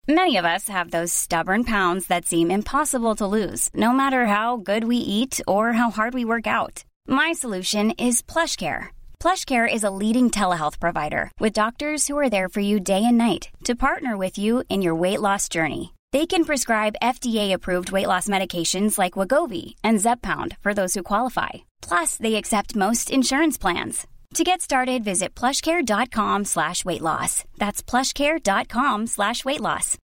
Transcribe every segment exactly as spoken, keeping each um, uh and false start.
Many of us have those stubborn pounds that seem impossible to lose, no matter how good we eat or how hard we work out. My solution is PlushCare. PlushCare is a leading telehealth provider with doctors who are there for you day and night to partner with you in your weight loss journey. They can prescribe F D A-approved weight loss medications like Wegovy and Zepbound for those who qualify. Plus, they accept most insurance plans. To get started, visit plushcare.com slash weight loss. That's plushcare.com slash weight loss.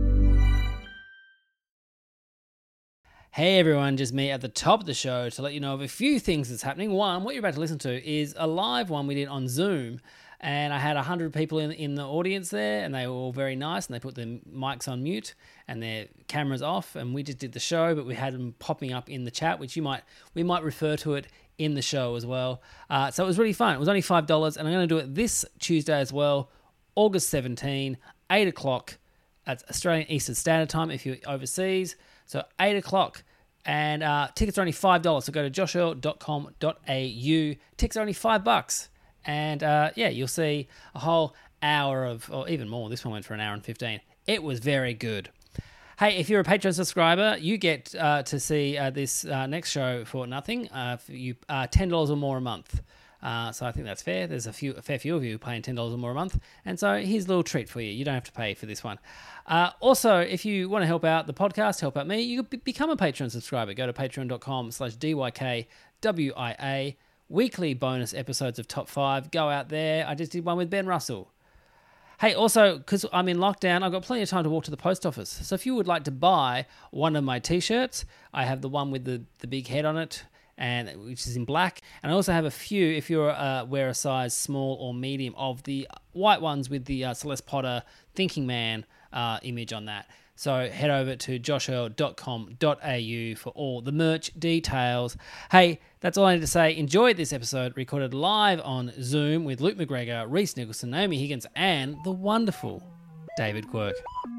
Hey everyone, just me at the top of the show to let you know of a few things that's happening. One, what you're about to listen to is a live one we did on Zoom, and I had one hundred people in, in the audience there, and they were all very nice, and they put their mics on mute and their cameras off, and we just did the show, but we had them popping up in the chat, which you might we might refer to it in the show as well. Uh, so it was really fun. It was only five dollars, and I'm going to do it this Tuesday as well, August seventeenth, eight o'clock. That's Australian Eastern Standard Time if you're overseas. So eight o'clock. And uh, tickets are only five dollars. So go to josh earl dot com dot a u. Tickets are only five bucks. And uh, yeah, you'll see a whole hour of, or even more. This one went for an hour and fifteen. It was very good. Hey, if you're a Patreon subscriber, you get uh, to see uh, this uh, next show for nothing. Uh, for you uh, ten dollars or more a month. Uh, so I think that's fair. There's a few, a fair few of you paying ten dollars or more a month. And so here's a little treat for you. You don't have to pay for this one. Uh, also, if you want to help out the podcast, help out me, you can become a Patreon subscriber. Go to patreon.com slash DYKWIA. Weekly bonus episodes of Top five. Go out there. I just did one with Ben Russell. Hey, also, because I'm in lockdown, I've got plenty of time to walk to the post office. So if you would like to buy one of my T-shirts, I have the one with the, the big head on it, and which is in black. And I also have a few, if you uh, wear a size small or medium, of the white ones with the uh, Celeste Potter Thinking Man uh, image on that. So head over to josh earl dot com dot a u for all the merch details. Hey, that's all I need to say. Enjoy this episode recorded live on Zoom with Luke McGregor, Reese Nicholson, Naomi Higgins, and the wonderful David Quirk.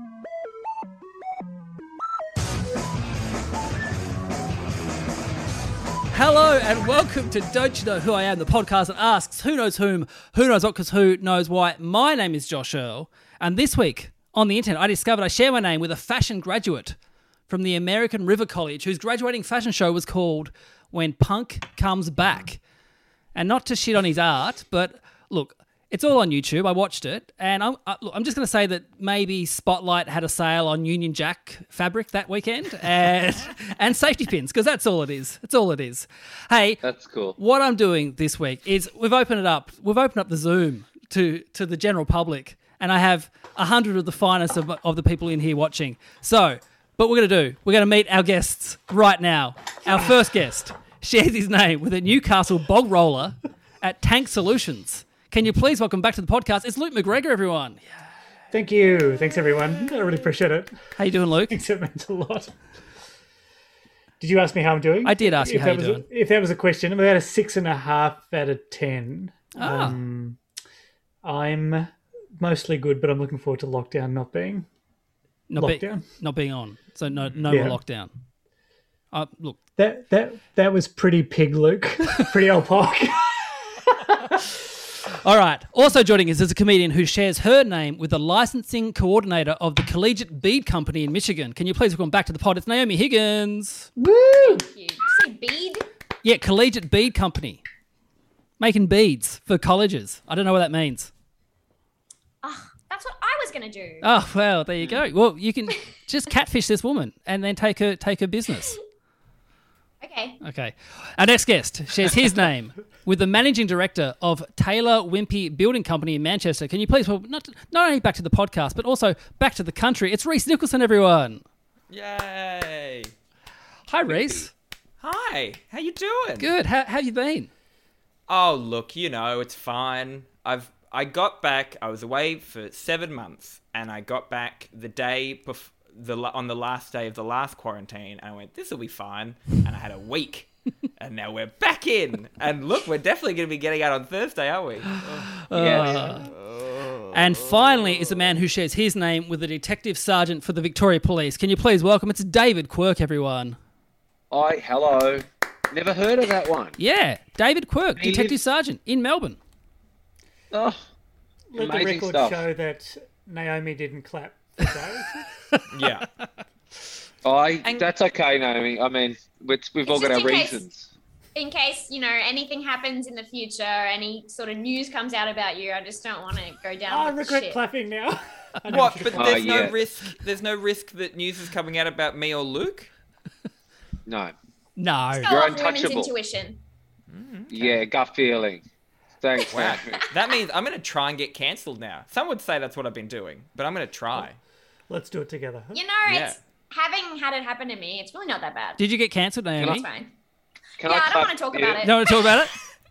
Hello and welcome to Don't You Know Who I Am, the podcast that asks who knows whom, who knows what, because who knows why. My name is Josh Earl, and this week on the internet I discovered I share my name with a fashion graduate from the American River College whose graduating fashion show was called When Punk Comes Back. And not to shit on his art, but look, it's all on YouTube. I watched it, and I'm, I, look, I'm just going to say that maybe Spotlight had a sale on Union Jack fabric that weekend, and and safety pins, because that's all it is. That's all it is. Hey, that's cool. What I'm doing this week is we've opened it up. We've opened up the Zoom to to the general public, and I have a hundred of the finest of, of the people in here watching. So, but we're going to do, we're going to meet our guests right now. Our first guest shares his name with a Newcastle bog roller at Tank Solutions. Can you please welcome back to the podcast? It's Luke McGregor, everyone. Thank you. Thanks, everyone. I really appreciate it. How you doing, Luke? Thanks, it meant a lot. Did you ask me how I'm doing? I did ask you if how you're was doing. A, if that was a question, I'm about a six and a half out of ten. Ah. Um, I'm mostly good, but I'm looking forward to lockdown not being not lockdown. Be, not being on. So no, no yeah. more lockdown. Uh, look, that that that was pretty pig, Luke. Pretty old pork. All right. Also joining us is a comedian who shares her name with the licensing coordinator of the Collegiate Bead Company in Michigan. Can you please welcome back to the pod? It's Naomi Higgins. Woo! Thank you. Did you say bead? Yeah, Collegiate Bead Company. Making beads for colleges. I don't know what that means. Ah, that's what I was going to do. Oh, well, there you go. Well, you can just catfish this woman and then take her take her business. Okay. Okay. Our next guest shares his name with the managing director of Taylor Wimpey Building Company in Manchester. Can you please, well, not, not only back to the podcast, but also back to the country. It's Reese Nicholson, everyone. Yay. Hi, Reese. Hi. How you doing? Good. How, how have you been? Oh, look, you know, it's fine. I've I got back. I was away for seven months, and I got back the day before. The on the last day of the last quarantine, and I went, this will be fine, and I had a week, and now we're back in, and look, we're definitely going to be getting out on Thursday, aren't we? Oh. Yes. Oh. And finally is a man who shares his name with a detective sergeant for the Victoria Police. Can you please welcome, it's David Quirk, everyone. Hi, hello. Never heard of that one. Yeah, David Quirk, He detective lives- sergeant in Melbourne. Oh, Let the amazing record stuff. show that Naomi didn't clap for days. Yeah. I. And- That's okay, Naomi. I mean, it's, we've all It's got our just in case- reasons. In case, you know, anything happens in the future, any sort of news comes out about you, I just don't want to go down Oh, I with the regret shit. clapping now. I know What? I should've But clapped. there's no yeah. risk. There's no risk that news is coming out about me or Luke. No. No. Go You're off women's untouchable. intuition. Yeah, gut feeling. Thanks, Wow. Naomi. That means I'm going to try and get cancelled now. Some would say that's what I've been doing, but I'm going to try. Let's do it together. You know, Yeah. it's having had it happen to me, it's really not that bad. Did you get cancelled, Naomi? It's fine. Can Yeah, I don't clap wanna talk you? about it. You don't want to talk about it?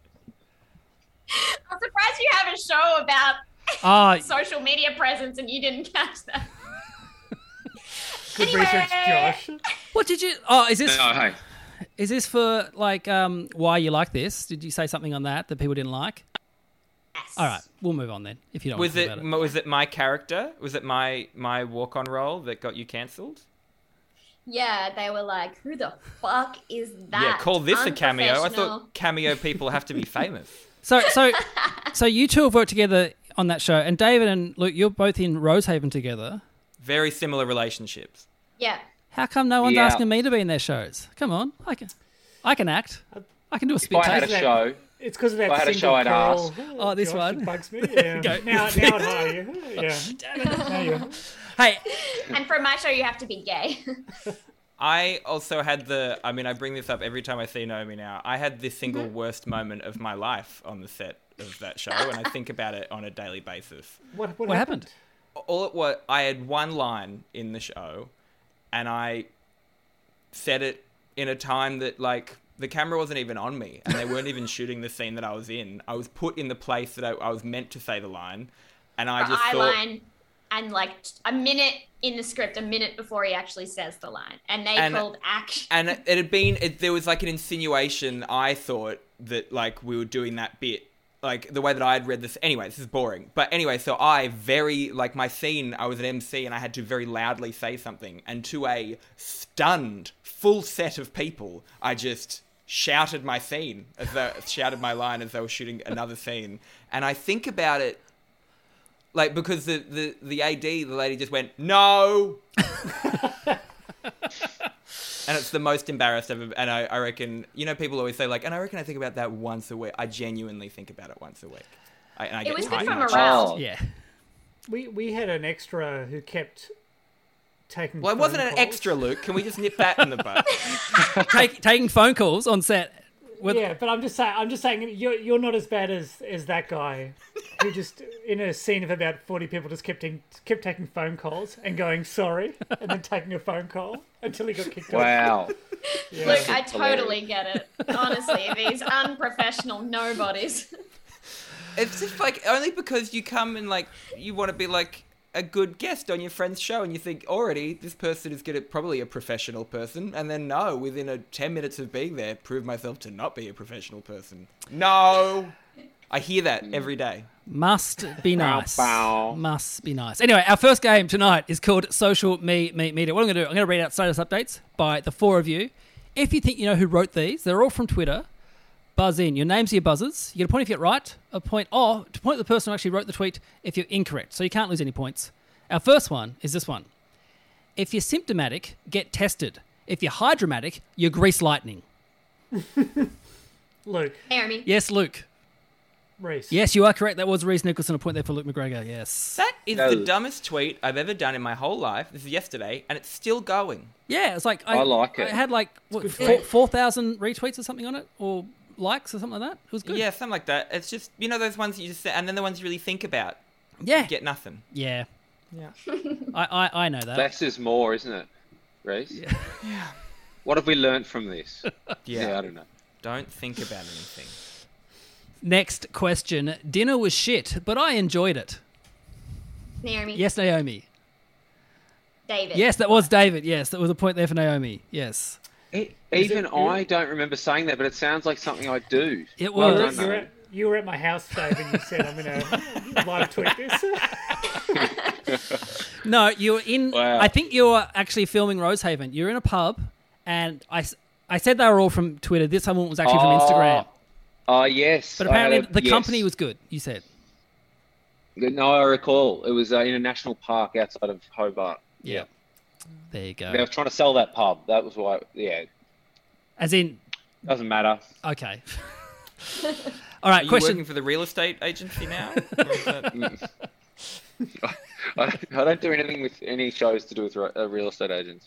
I'm surprised you have a show about Oh, social media presence and you didn't catch that. Good Anyway. research, Josh. what did you? Oh, is this No, hey. is this for like um why you like this? Did you say something on that that people didn't like? Yes. All right, we'll move on then. If you don't Was want to it, talk about it. was it my character? Was it my my walk on role that got you cancelled? Yeah, they were like, who the fuck is that? Yeah, call this a cameo. I Unprofessional. thought cameo people have to be famous. So so so you two have worked together on that show, and David and Luke, you're both in Rosehaven together. Very similar relationships. Yeah. How come no one's Yeah. asking me to be in their shows? Come on, I can, I can act. I can do a If spit I had a take. show, It's because of that If I had a single show, I'd curl. ask. Oh, this Josh, one? it bugs me. Yeah. Go. Now, now it hire you. Yeah. Now you. Hey, And for my show, you have to be gay. I also had the, I mean, I bring this up every time I see Naomi now. I had the single worst moment of my life on the set of that show, and I think about it on a daily basis. What, what, what happened? All it was, I had one line in the show, and I said it in a time that, like, the camera wasn't even on me, and they weren't even shooting the scene that I was in. I was put in the place that I, I was meant to say the line, and I For just eye thought... line, and like a minute in the script, a minute before he actually says the line. And they And- called action. And it it had been, it, there was like an insinuation, I thought, that like we were doing that bit, like the way that I had read this. Anyway, this is boring. But anyway, so I very, like my scene, I was an M C and I had to very loudly say something. And to a stunned, full set of people, I just shouted my scene, as though, shouted my line as though I was shooting another scene. And I think about it, like, because the, the, the A D, the lady just went, no! And it's the most embarrassed I've ever, and I, I reckon, you know, people always say, like, and I reckon I think about that once a week. I genuinely think about it once a week. I, and I It get was good tiny for much- morale. Oh. Yeah. We we had an extra who kept taking. Well, it wasn't phone an calls. extra, Luke. Can we just nip that in the butt? Take, taking phone calls on set. With, Yeah, but I'm just saying. I'm just saying you're you're not as bad as as that guy, who just in a scene of about forty people just kept in, kept taking phone calls and going sorry, and then taking a phone call until he got kicked off. wow. Yeah. Look, I totally get it. Honestly, these unprofessional nobodies. It's just like, only because you come and, like, you want to be, like, a good guest on your friend's show and you think, already, this person is gonna probably a professional person. And then, no, within a ten minutes of being there, prove myself to not be a professional person. No! I hear that every day. Must be nice. bow. Must be nice. Anyway, our first game tonight is called Social Me Meet Media. What I'm going to do, I'm going to read out status updates by the four of you. If you think you know who wrote these, they're all from Twitter. Buzz in. Your names are your buzzers. You get a point if you get it right, a point, or to point at the person who actually wrote the tweet if you're incorrect. So you can't lose any points. Our first one is this one. If you're symptomatic, get tested. If you're hydromatic, you're grease lightning. Luke, Naomi. Yes, Luke. Reese. Yes, you are correct. That was Reese Nicholson. A point there for Luke McGregor. Yes. That is No. the dumbest tweet I've ever done in my whole life. This is yesterday, and it's still going. Yeah, it's like I like it. I had like what, good four tweet. four thousand retweets or something on it, or likes or something like that. It was good. Yeah, something like that. It's just, you know, those ones you just say, and then the ones you really think about yeah, get nothing. yeah. Yeah. I, I I know that. Less is more, isn't it, Reese? Yeah. What have we learnt from this? Yeah. I don't know. Don't think about anything. Next question. Dinner was shit, but I enjoyed it. Naomi. Yes, Naomi. David. Yes, that was David. Yes, that was a point there for Naomi. Yes, E- Even it you? I don't remember saying that, but it sounds like something I do. it Well was. done, You were, mate. at, you were at my house, Dave, and you said I'm going to live tweet this. No, you were in. Wow. I think you were actually filming Rosehaven. You're in a pub, and I, s- I said they were all from Twitter. This one was actually from Oh, Instagram. Oh, yes. But I had apparently a- the yes. company was good. You said. No, I recall. It was uh, in a national park outside of Hobart. Yeah. There you go. They were trying to sell that pub. That was why, yeah. As in, Doesn't matter. okay. All right, Are you question. working for the real estate agency now? Or is that- I, I don't do anything with any shows to do with uh, real estate agents.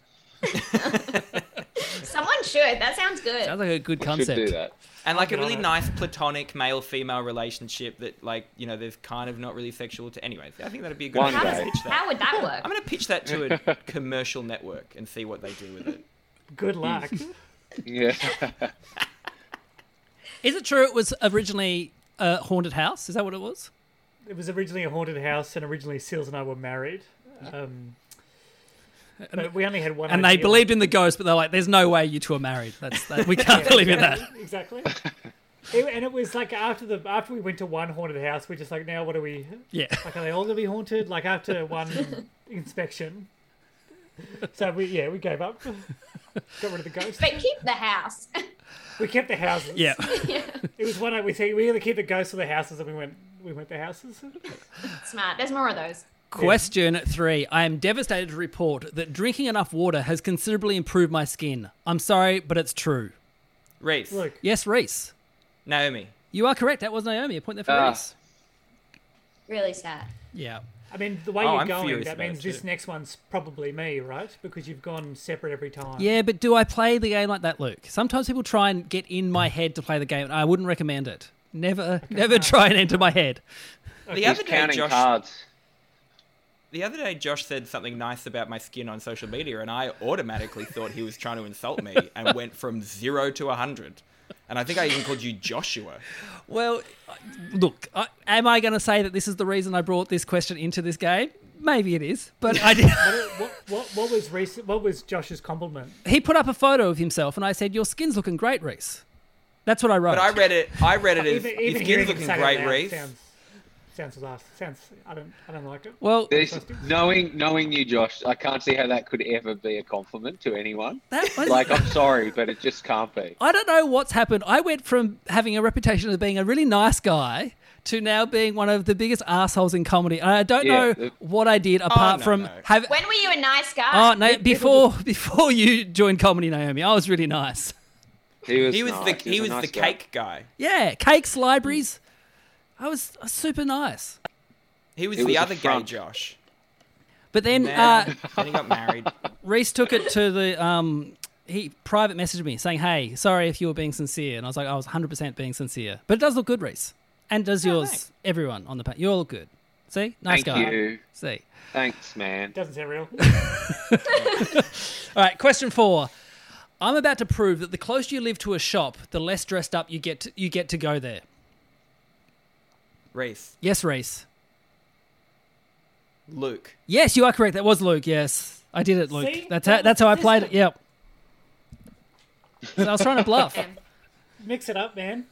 Someone should. That sounds good. Sounds like a good We concept. should do that. And like a get on really it. nice platonic male-female relationship that, like, you know, there's kind of not really sexual to. Anyways, I think that'd be a good One idea how, to day. does, pitch how that. would that work? I'm going to pitch that to a commercial network and see what they do with it. Good luck. Yeah. Is it true it was originally a haunted house? Is that what it was? It was originally a haunted house, and originally Seals and I were married. Um, but we only had one. And they idea. believed in the ghost, but they're like, "There's no way you two are married. That's that, we can't Yeah, believe in yeah, that." Exactly. It- and it was like after the after we went to one haunted house, we're just like, now what are we? Yeah. Like, are they all gonna be haunted? Like after one inspection. So we yeah we gave up. Got rid of the ghost. But keep the house. We kept the houses. Yeah. It was one we said we either keep the ghosts or the houses, and we went we went the houses. Smart. There's more of those. Question three. I am devastated to report that drinking enough water has considerably improved my skin. I'm sorry, but it's true. Reese, Look, Yes, Reese. Naomi. You are correct. That was Naomi. A point there for Ah. Reese. Really sad. Yeah. I mean, the way Oh, you're I'm going, furious that about means it this too. next one's probably me, right? Because you've gone separate every time. Yeah, but do I play the game like that, Luke? Sometimes people try and get in my head to play the game, and I wouldn't recommend it. Never, never try and enter my head. The He's other day, counting Josh. cards. The other day, Josh said something nice about my skin on social media, and I automatically thought he was trying to insult me, and went from zero to a hundred. And I think I even called you Joshua. Well, look, I, am I going to say that this is the reason I brought this question into this game? Maybe it is, but I did. What, what, what, what was Reese, What was Josh's compliment? He put up a photo of himself, and I said, "Your skin's looking great, Reese." That's what I wrote. But I read it. I read it as Even, your even skin's hearing him looking say it great, loud Reese. sounds sounds last. Sounds. I don't. I don't like it. well, There's, knowing knowing you, Josh, I can't see how that could ever be a compliment to anyone. that was, Like, I'm sorry, but it just can't be. I don't know what's happened. I went from having a reputation of being a really nice guy to now being one of the biggest assholes in comedy. And I don't Yeah, know the- what I did apart no, from no. have. When were you a nice guy? Oh no! Before before you joined comedy, Naomi, I was really nice. He was, He was nice. the he a was nice the guy. cake guy. Yeah, cakes, libraries. I was uh, super nice. He was It the was a other gay front. Josh. But then Then, uh, then he got married. Reese took it to the um. He private messaged me saying, "Hey, sorry if you were being sincere," and I was like, "I was one hundred percent being sincere." But it does look good, Reese, and does Oh, yours. thanks. Everyone on the panel, you all look good. See, nice Thank guy. you. See. Thanks, man. Doesn't sound real. All right, question four. I'm about to prove that the closer you live to a shop, the less dressed up you get. To, you get to go there. Reese. Yes, Reese. Luke. Yes, you are correct. That was Luke. Yes, I did it, Luke. See? That's how, that's how I played it. Yep. So I was trying to bluff. Um, Mix it up, man.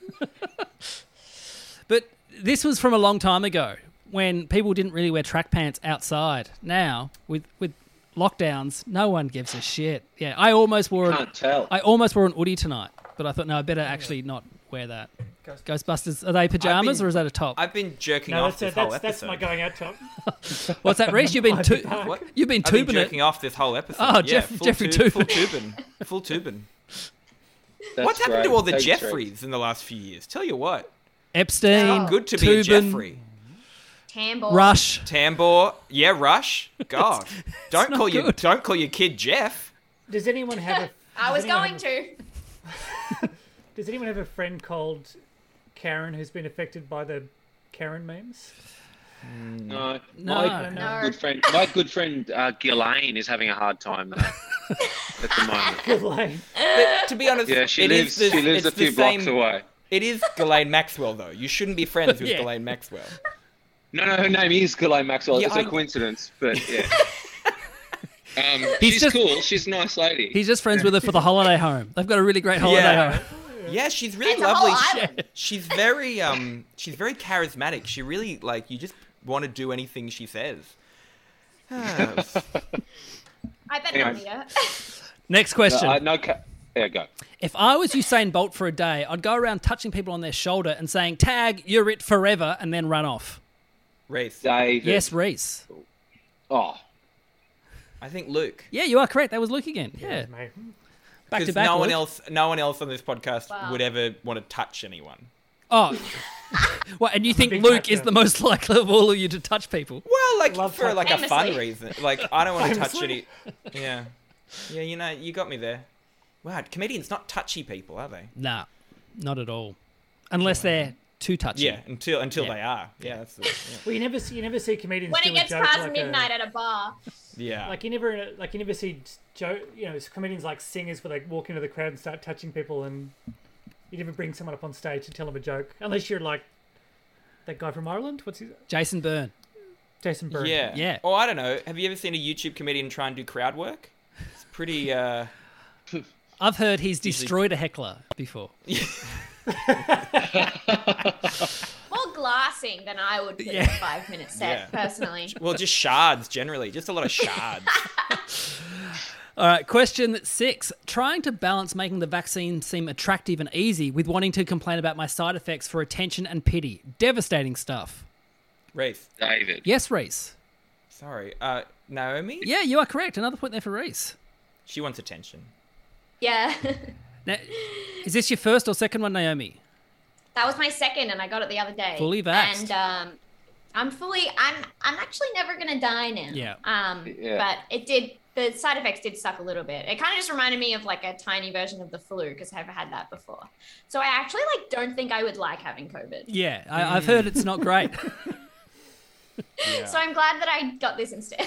But this was from a long time ago when people didn't really wear track pants outside. Now, with with lockdowns, no one gives a shit. Yeah, I almost wore an, Can't tell. I almost wore an hoodie tonight, but I thought no, I better actually not wear that. Ghostbusters, are they pajamas been- or is that a top? I've been jerking No, off that's, this whole that's, that's episode. my going out top. What's that, Reese? You've been tu- What? you've been I've been tubing it. jerking off this whole episode. Oh, yeah, Jeff- full Jeffrey tube, full Tubin. tubin, full tubin. That's What's happened great. to all the Thanks, Reese. Jeffreys in the last few years? Tell you what, Epstein, Oh. good to be a Tubin, Jeffrey. Tambor. Rush. Tambor, yeah, Rush. God, don't not call your good. don't call your kid Jeff. Does anyone have a? I does was anyone going have to. a- Does anyone have a friend called Karen who's been affected by the Karen memes? No, No. my No. good friend, my good friend uh, Ghislaine is having a hard time though, at the moment. Good lane. But to be honest, Yeah, she it lives. is the, she lives it's a few the blocks same, away. It is Ghislaine Maxwell though. You shouldn't be friends with Yeah. Ghislaine Maxwell. No, no, her name is Ghislaine Maxwell. Yeah, it's I- a coincidence, but yeah. Um, He's she's just- cool. She's a nice lady. He's just friends with her for the holiday home. They've got a really great holiday Yeah. home. Yeah, she's really It's a lovely. whole She- island. she's very um she's very charismatic. She really like you just want to do anything she says. Ah, I bet Anyway. not Leah. Next question. Uh, no, ca- there you go. If I was Usain Bolt for a day, I'd go around touching people on their shoulder and saying, "Tag, you're it forever," and then run off. Reese. David. Yes, Reese. Oh, I think Luke. Yeah, you are correct. That was Luke again. Yeah. Mate. Back to Because back. no one Luke. else, no one else on this podcast Wow. would ever want to touch anyone. Oh. Well, and you think big Luke toucher. is the most likely of all of you to touch people? Well, like Love for touch- like a fun Famously. reason. Like I don't want to touch any. Famously. Yeah, yeah. You know, you got me there. Wow, comedians not touchy people, are they? Nah, not at all. Unless they're too touchy. Yeah, until until Yeah. they are. Yeah, that's the. Yeah. Well, you never see you never see comedians When do it gets a joke past like midnight a, at a bar. yeah. like you never like you never see joke. You know, comedians like singers where they walk into the crowd and start touching people, and you never bring someone up on stage to tell them a joke unless you're like that guy from Ireland. What's his Jason Byrne. Jason Byrne? Yeah. Yeah. Or I don't know. Have you ever seen a YouTube comedian try and do crowd work? It's pretty. uh I've heard he's destroyed a heckler before. More glassing than I would put in a Yeah. five minute set, Yeah. personally. Well, just shards generally. Just a lot of shards. All right, question six. Trying to balance making the vaccine seem attractive and easy with wanting to complain about my side effects for attention and pity. Devastating stuff. Reese. David. Yes, Reese. Sorry. Uh, Naomi. Yeah, you are correct. Another point there for Reese. She wants attention. Yeah. Now, is this your first or second one, Naomi? That was my second, and I got it the other day. Fully vaxxed. And um, I'm fully. I'm. I'm actually never gonna die now. Yeah. Um. Yeah. But it did. The side effects did suck a little bit. It kind of just reminded me of like a tiny version of the flu because I've had that before. So I actually like don't think I would like having COVID. Yeah, I, I've heard it's not great. Yeah. So I'm glad that I got this instead.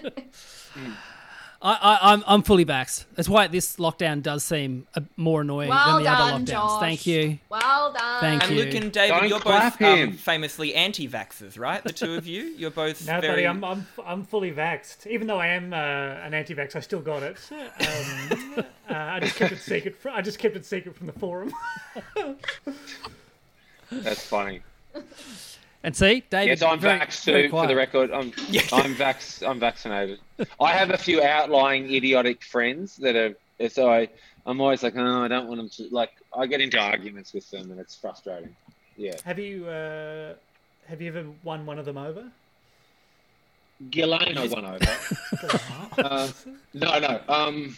I, I, I'm I'm fully vaxxed. That's why this lockdown does seem uh, more annoying well than the done, other lockdowns. Josh. Thank you. Well done. Thank And you. Luke and David, Don't you're clap both um, him. famously anti-vaxxers, right? The two of you. You're both No, very. buddy, I'm, I'm I'm fully vaxxed. Even though I am uh, an anti-vax, I still got it. Um, uh, I just kept it secret. Fr- I just kept it secret from the forum. That's funny. And see, David. Yes, I'm very, vaxxed very too, for quiet. the record. I'm I'm vax I'm vaccinated. I have a few outlying idiotic friends that are so I I'm always like, oh, I don't want them to like I get into arguments with them and it's frustrating. Yeah. Have you uh, have you ever won one of them over? Ghislaine I won over. uh, no, no. Um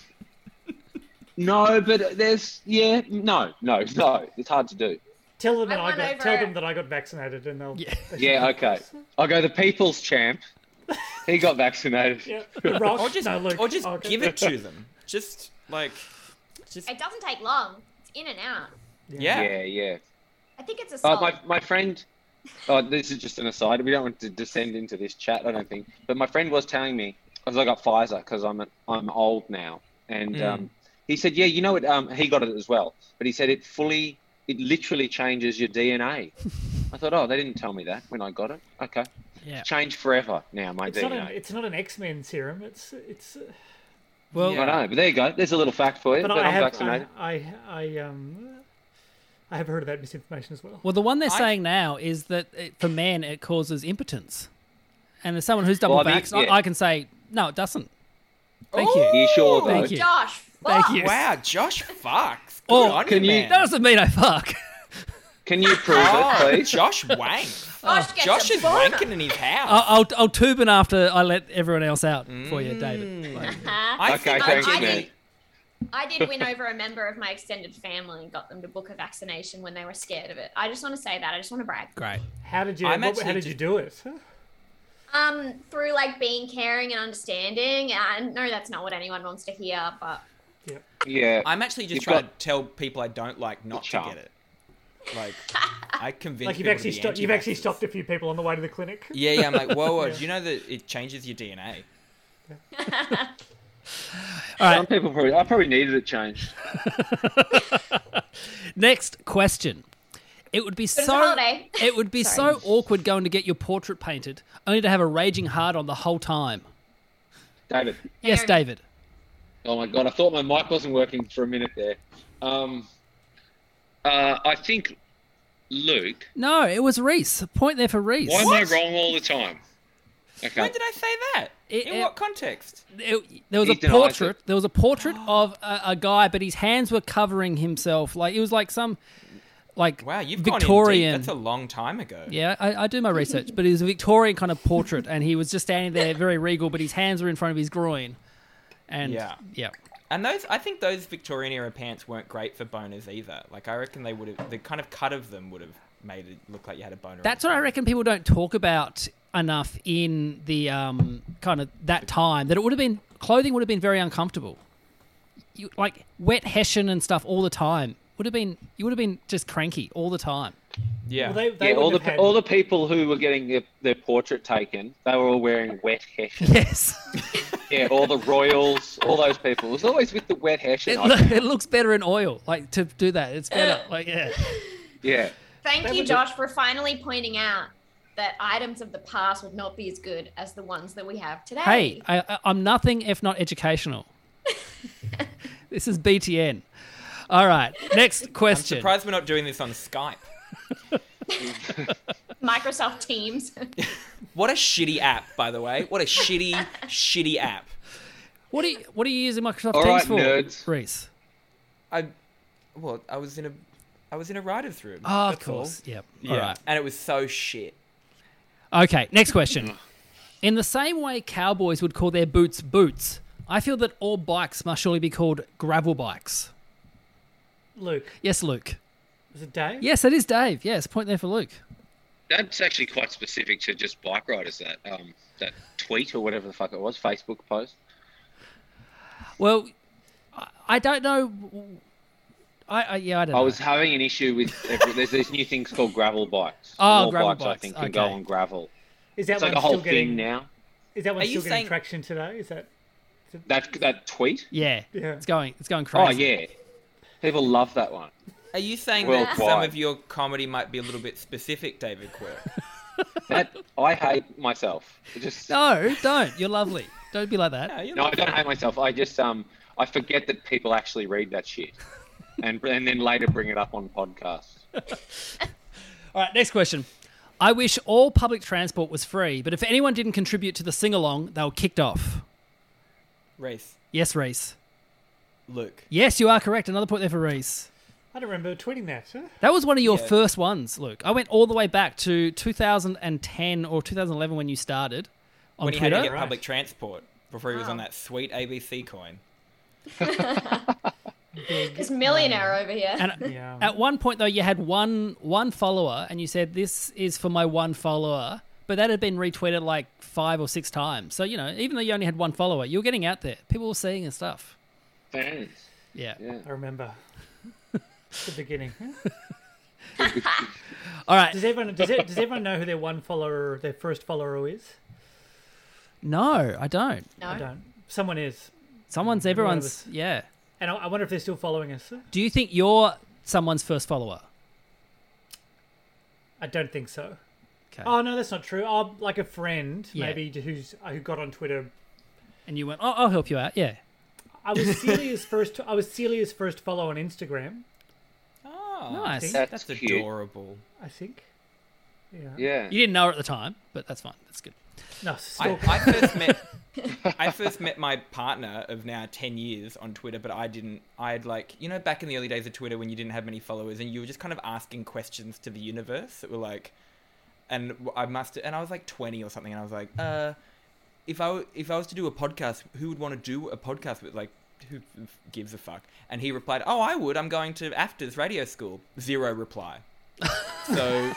No, but there's yeah, no, no, no. It's hard to do. Tell them I that I, won got. over- Tell them that I got vaccinated, and they'll. Yeah. they should- Yeah, okay. I'll go the people's champ. He got vaccinated. Yeah. The Rock. Or just, no, Luke. or just Oh, okay. give it to them. Just like, just It doesn't take long. It's in and out. yeah. Yeah, yeah. I think it's a Uh, solid. my my friend. Oh, this is just an aside. We don't want to descend into this chat, I don't think. But my friend was telling me because I got Pfizer because I'm I'm old now, and Mm. um, he said, yeah, you know what? Um, he got it as well, but he said it fully, it literally changes your D N A. I thought, oh, they didn't tell me that when I got it. Okay, Yeah. changed forever now. My It's D N not A. an. It's not an X-Men serum. It's it's. Uh, Well, I know, but there you go. There's a little fact for you. but But I I'm have. vaccinated. I, I I um. I have heard of that misinformation as well. well, the one they're I- saying now is that it, for men it causes impotence, and as someone who's double Well, I mean, vaxxed, I, yeah. I can say no, it doesn't. Thank you. Are you sure, though? Thank you. Josh. Thank fuck. you. Wow, Josh fucks. Good Oh, on can you, you- man. That doesn't mean I fuck. Can you prove Oh, it, please? Josh wank. Josh gets Josh a is boner. wanking in his house. I'll, I'll I'll tube in after I let everyone else out for you, David. Like, Huh? I Okay, think thank I you, did- man. I did win over a member of my extended family and got them to book a vaccination when they were scared of it. I just want to say that. I just want to brag. great. How did you? I'm What, how actually did you do it? Um, through like being caring and understanding. And I know that's not what anyone wants to hear, but Yeah. I'm actually just You've trying got- to tell people I don't like not to Charm. get it. Like, I convinced Like you've people actually to be stopped. You've actually anti-vaxxers. stopped a few people on the way to the clinic. Yeah, yeah. I'm like, whoa, whoa. Yeah. Do you know that it changes your D N A? All right. Some people probably, I probably needed it changed. Next question. It would be it's a so holiday. it would be Sorry. so awkward going to get your portrait painted, only to have a raging hard on the whole time. David. Yes, Aaron. David. Oh my god, I thought my mic wasn't working for a minute there. Um, uh, I think Luke. No, it was Reese. A point there for Reese. Why am I wrong all the time? Okay. When did I say that? It- In it- what context? It- there was He a denies portrait. it. There was a portrait of a, a guy, but his hands were covering himself. Like it was like some like Wow, you've Victorian. gone in deep. That's a long time ago. Yeah, I, I do my research, but it was a Victorian kind of portrait, and he was just standing there, very regal, but his hands were in front of his groin, and Yeah. yeah. And those, I think those Victorian era pants weren't great for boners either. Like, I reckon they would have, the kind of cut of them would have made it look like you had a boner. That's what I reckon people don't talk about enough in the um, kind of that time, that it would have been, clothing would have been very uncomfortable. You, like wet Hessian and stuff all the time would have been, you would have been just cranky all the time. Yeah. Well, they, they Yeah, all the wouldn't have had- all the people who were getting their, their portrait taken, they were all wearing wet Hessian. Yes. Yeah, all the royals, all those people. It was always with the wet Hessian. It, I lo- found. it looks better in oil, like to do that. It's better. Like, yeah. Yeah. Thank That you, would- Josh, for finally pointing out that items of the past would not be as good as the ones that we have today. Hey, I, I- I'm nothing if not educational. This is B T N. All right, next I'm question. surprised we're not doing this on Skype. Microsoft Teams. What a shitty app, by the way. What a shitty, shitty app. What do you What do you use in Microsoft All Teams right, for, nerds. Reese? I, well, I was in a, I was in a writer's room. Oh, of that's all. course. Yep. Yeah, All right. and it was so shit. Okay, next question. In the same way cowboys would call their boots boots, I feel that all bikes must surely be called gravel bikes. Luke, Yes, Luke. is it Dave? Yes, it is Dave. Yes, point there for Luke. That's actually quite specific to just bike riders, that um, that tweet or whatever the fuck it was, Facebook post. Well, I- I don't know. I, I yeah, I don't I know. was having an issue with, every, there's these new things called gravel bikes. Oh, More gravel bikes, I bikes, think, can go okay. on gravel. Is that It's one like a whole still getting? thing now. Is that one Are you still getting saying- traction today? Is that? That, that tweet? Yeah, Yeah. it's going, it's going Oh, crazy. yeah. People love that one. Are you saying that some Worldwide. of your comedy might be a little bit specific, David Quirk? That I hate myself. It just No, don't. You're lovely. Don't be like that. No, you're No, I not. don't hate myself. I just um I forget that people actually read that shit, and and then later bring it up on podcasts. All right, next question. I wish all public transport was free, but if anyone didn't contribute to the sing-along, they were kicked off. Reese, Yes, Reese. Luke. Yes, you are correct. Another point there for Reese. I don't remember tweeting that. Huh? That was one of your Yeah. first ones, Luke. I went all the way back to two thousand ten or two thousand eleven when you started on When he Twitter. had to get Right. public transport before he was on Wow. that sweet A B C coin. This millionaire over here. And Yeah. at one point, though, you had one one follower, and you said, "This is for my one follower," but that had been retweeted like five or six times. So, you know, even though you only had one follower, you were getting out there. People were seeing and stuff. Fans. Yeah. Yeah. I remember. The beginning. All right. Does everyone does, it, does everyone know who their one follower, their first follower is? No, I don't. No. I don't. Someone is, Someone's, Everyone everyone's, was- yeah. and I, I wonder if they're still following us. Do you think you're someone's first follower? I don't think so. Okay. Oh no, that's not true. Oh, like a friend, Yeah. maybe who's who got on Twitter. And you went, oh, I'll help you out. Yeah. I was Celia's first. I was Celia's first follow on Instagram. Oh, Nice. That's, That's cute. adorable. I think. Yeah. Yeah. You didn't know her at the time, but that's fine. That's good. No, I, stalk. I first met I first met my partner of now ten years on Twitter, but I didn't. I had like, you know, back in the early days of Twitter when you didn't have many followers and you were just kind of asking questions to the universe that were like, and I must, and I was like twenty or something, and I was like, uh, if I w- if I was to do a podcast, who would want to do a podcast with? Like, who f- gives a fuck? And he replied, oh, I would. I'm going to AFTRS radio school. Zero reply. So.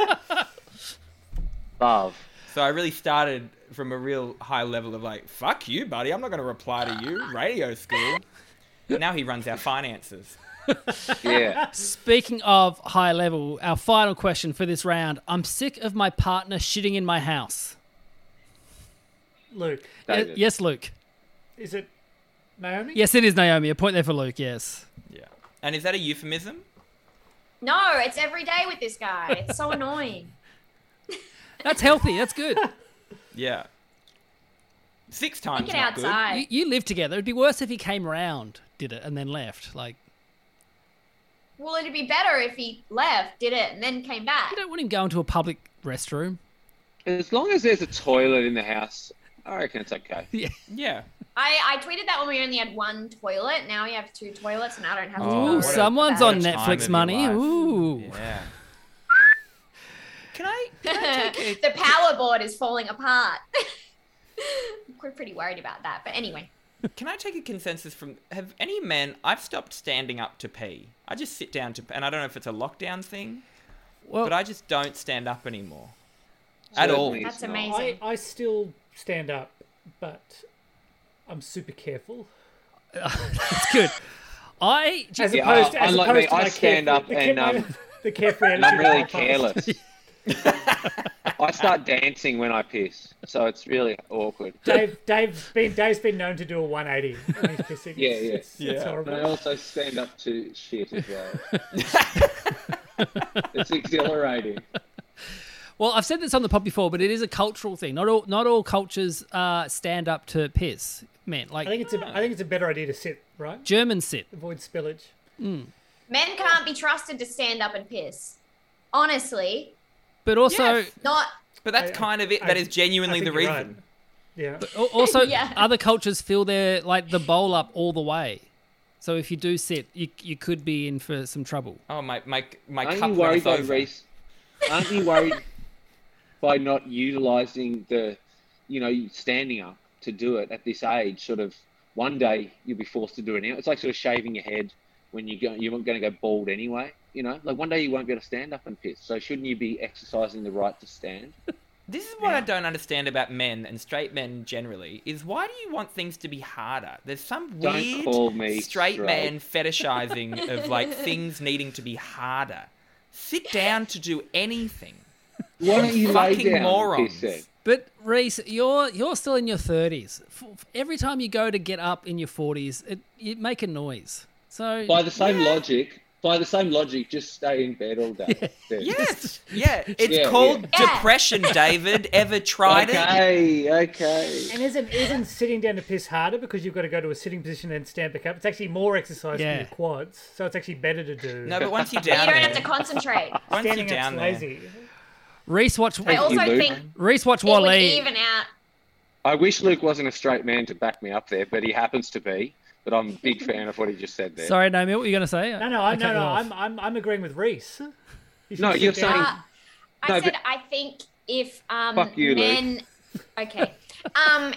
Love. So I really started from a real high level of like, fuck you, buddy. I'm not going to reply to you. Radio school. But now he runs our finances. Yeah. Speaking of high level, our final question for this round. I'm sick of my partner shitting in my house. Luke, Ye- David. yes, Luke. is it Naomi? Yes, it is Naomi. A point there for Luke, yes. Yeah. And is that a euphemism? No, it's every day with this guy. It's so annoying. That's healthy. That's good. Yeah. Six times Take it not good. outside. you, you live together. It'd be worse if he came round, did it, and then left. Like, Well, it'd be better if he left, did it, and then came back. you don't want him going to a public restroom. As long as there's a toilet in the house, I reckon it's okay. Yeah. Yeah. I, I tweeted that when we only had one toilet. Now we have two toilets, and I don't have to. Oh, Ooh, what a- someone's what on a time Netflix of your money. life. Ooh. Yeah. Can I, can I take a, The power board is falling apart. We're pretty worried about that, but anyway. can I take a consensus from, have any men, I've stopped standing up to pee. I just sit down to, and I don't know if it's a lockdown thing, Well, but I just don't stand up anymore. At all. Certainly That's it's not. amazing. I, I still stand up, but I'm super careful. that's good. I As Yeah, opposed, uh, as unlike opposed me, to I my stand carefree- up the, and, my- um, the carefree And I'm attitude really of my past. careless. I start dancing when I piss, so it's really awkward. Dave, Dave's been Dave's been known to do a one eighty when he's pissing. Yeah, It's- yeah. It's, Yeah. it's And I horrible. also stand up to shit as well. It's exhilarating. Well, I've said this on the pod before, but it is a cultural thing. Not all not all cultures uh, stand up to piss. Man, like I think it's a I think it's a better idea to sit, right? Germans sit. Avoid spillage. Men can't be trusted to stand up and piss. Honestly, But also, Yes. not. But that's I- kind of it. I- That is I genuinely think the you're reason. right. Yeah. al- also Yeah. other cultures fill their like the bowl up all the way. So if you do sit, you you could be in for some trouble. Oh, my, my, my Aren't cup you worried runneth though, over. Reese? Aren't you worried by not utilising the, you know, standing up to do it at this age? Sort of one day you'll be forced to do it now. It's like sort of shaving your head when you go, you're going to go bald anyway. You know, like one day you won't be able to stand up and piss. So shouldn't you be exercising the right to stand? This is what I don't understand about men and straight men generally, is why do you want things to be harder? There's some Don't weird call me straight, straight. man fetishizing of like things needing to be harder. Sit down to do anything. Why don't you lay Fucking down? morons. Piss then? But Reese, you're you're still in your thirties. F- Every time you go to get up in your forties, it you make a noise. So By the same logic, by the same logic, just stay in bed all day. Then. Yes, yeah. It's Yeah, called yeah. depression, David. Ever tried it? Okay, okay. And isn't isn't sitting down to piss harder because you've got to go to a sitting position and stand back up? It's actually more exercise Yeah. for your quads, so it's actually better to do. No, but once you're You down don't there, have to concentrate. once you're standing down up's there, lazy. Reese watch I also you, Luke. think Reese watch it would Wall-E. even out. I wish Luke wasn't a straight man to back me up there, but he happens to be. But I'm a big fan of what he just said there. Sorry, Naomi, what were you going to say? No, no, I, cut no, you no. off. I'm, I'm, I'm agreeing with Reese. You should No, sit you're down. saying- Uh, I No, said but- I think if um Fuck you, Luke. men, okay, um,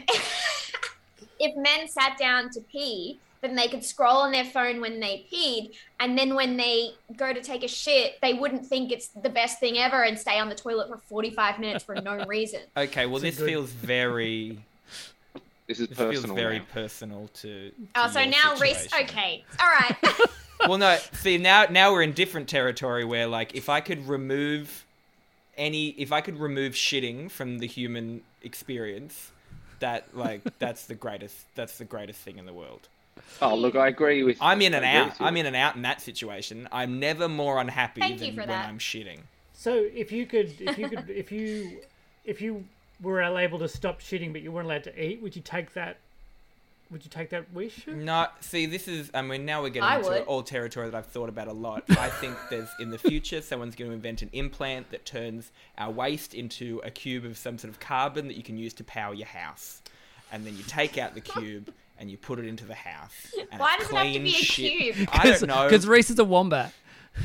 if men sat down to pee, then they could scroll on their phone when they peed, and then when they go to take a shit, they wouldn't think it's the best thing ever and stay on the toilet for forty-five minutes for no reason. okay. Well, this good- feels very. This is This feels personal. very now. personal to. to Oh, so your now Reese, situation. okay, all right. Well, no. See, now now we're in different territory where, like, if I could remove any, if I could remove shitting from the human experience, that like that's the greatest. That's the greatest thing in the world. Oh, look, I agree with. I'm in and I agree out. with you. I'm in and out in that situation. I'm never more unhappy Thank you than for when that. I'm shitting. So if you could, if you could, if you, if you were able to stop shitting, but you weren't allowed to eat, would you take that? Would you take that wish? No, see, this is. I mean, now we're getting I into would. all territory that I've thought about a lot. I think there's in the future someone's going to invent an implant that turns our waste into a cube of some sort of carbon that you can use to power your house, and then you take out the cube and you put it into the house. And Why it's does it have to clean be a shit. cube? I don't know. Because Reese is a wombat.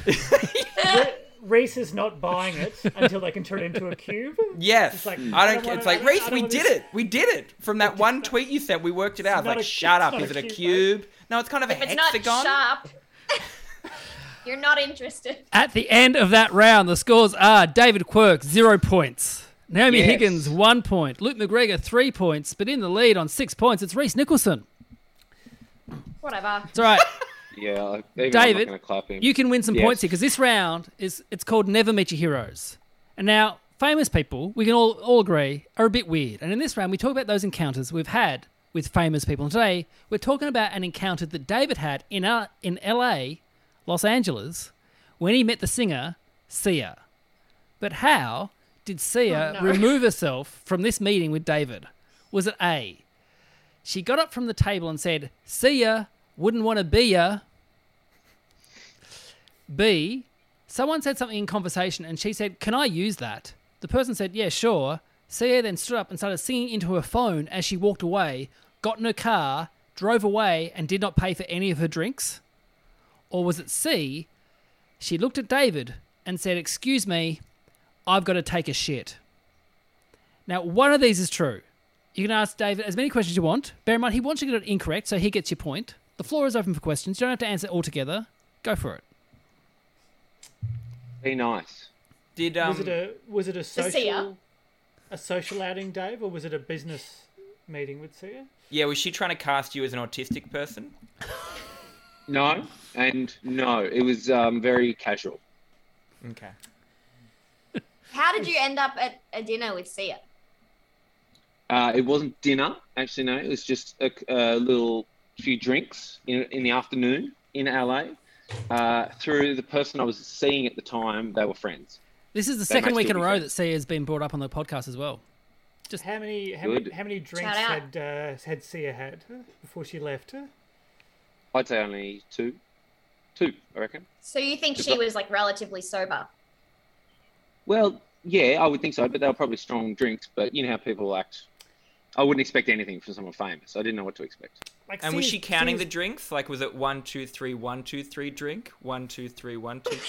Reese is not buying it until they can turn it into a cube. Yes, It's like, I I don't. don't care. wanna- It's like I don't- Reese, I don't we want did this- it. We did it from that one tweet you sent. We worked it out. I was not like, a- shut it's up. not Is a it a cube, cube? No, it's kind of a If it's not hexagon. sharp, you're not interested. At the end of that round, the scores are David Quirk, zero points. Naomi Yes. Higgins, one point. Luke McGregor, three points. But in the lead on six points, it's Reese Nicholson. Whatever. It's all right. Yeah, like, even David, I'm not going to clap him. You can win some Yes. points here because this round is it's called Never Meet Your Heroes. And now, famous people, we can all, all agree, are a bit weird. And in this round, we talk about those encounters we've had with famous people. And today, we're talking about an encounter that David had in L- in L A, Los Angeles, when he met the singer Sia. But how did Sia Oh, no. remove herself from this meeting with David? Was it A, she got up from the table and said, "See ya, wouldn't want to be ya." B, someone said something in conversation and she said, "Can I use that?" The person said, "Yeah, sure." Sia then stood up and started singing into her phone as she walked away, got in her car, drove away, and did not pay for any of her drinks? Or was it C, she looked at David and said, "Excuse me, I've got to take a shit"? Now, one of these is true. You can ask David as many questions as you want. Bear in mind, he wants you to get it incorrect, so he gets your point. The floor is open for questions. You don't have to answer all together. Go for it. Be nice. Did um? Was it a was it a Sia? social a social outing, Dave, or was it a business meeting with Sia? Yeah, was she trying to cast you as an autistic person? No, and no. It was um, very casual. Okay. How did you end up at a dinner with Sia? Uh, it wasn't dinner, actually. No, it was just a, a little few drinks in in the afternoon in L A. Uh, through the person I was seeing at the time, they were friends. This is the They second may week in still a be row friends. that Sia has been brought up on the podcast as well. Just how many how many, Good. how many drinks Shout out. had uh, had Sia had before she left? I'd say only two, two, I reckon. So you think she was like relatively sober? Well, yeah, I would think so, but they were probably strong drinks. But you know how people act. I wouldn't expect anything from someone famous. I didn't know what to expect. Like, And was Sia's- she counting Sia's- the drinks? Like, was it one, two, three, one, two, three, drink? One, two, three, one, two.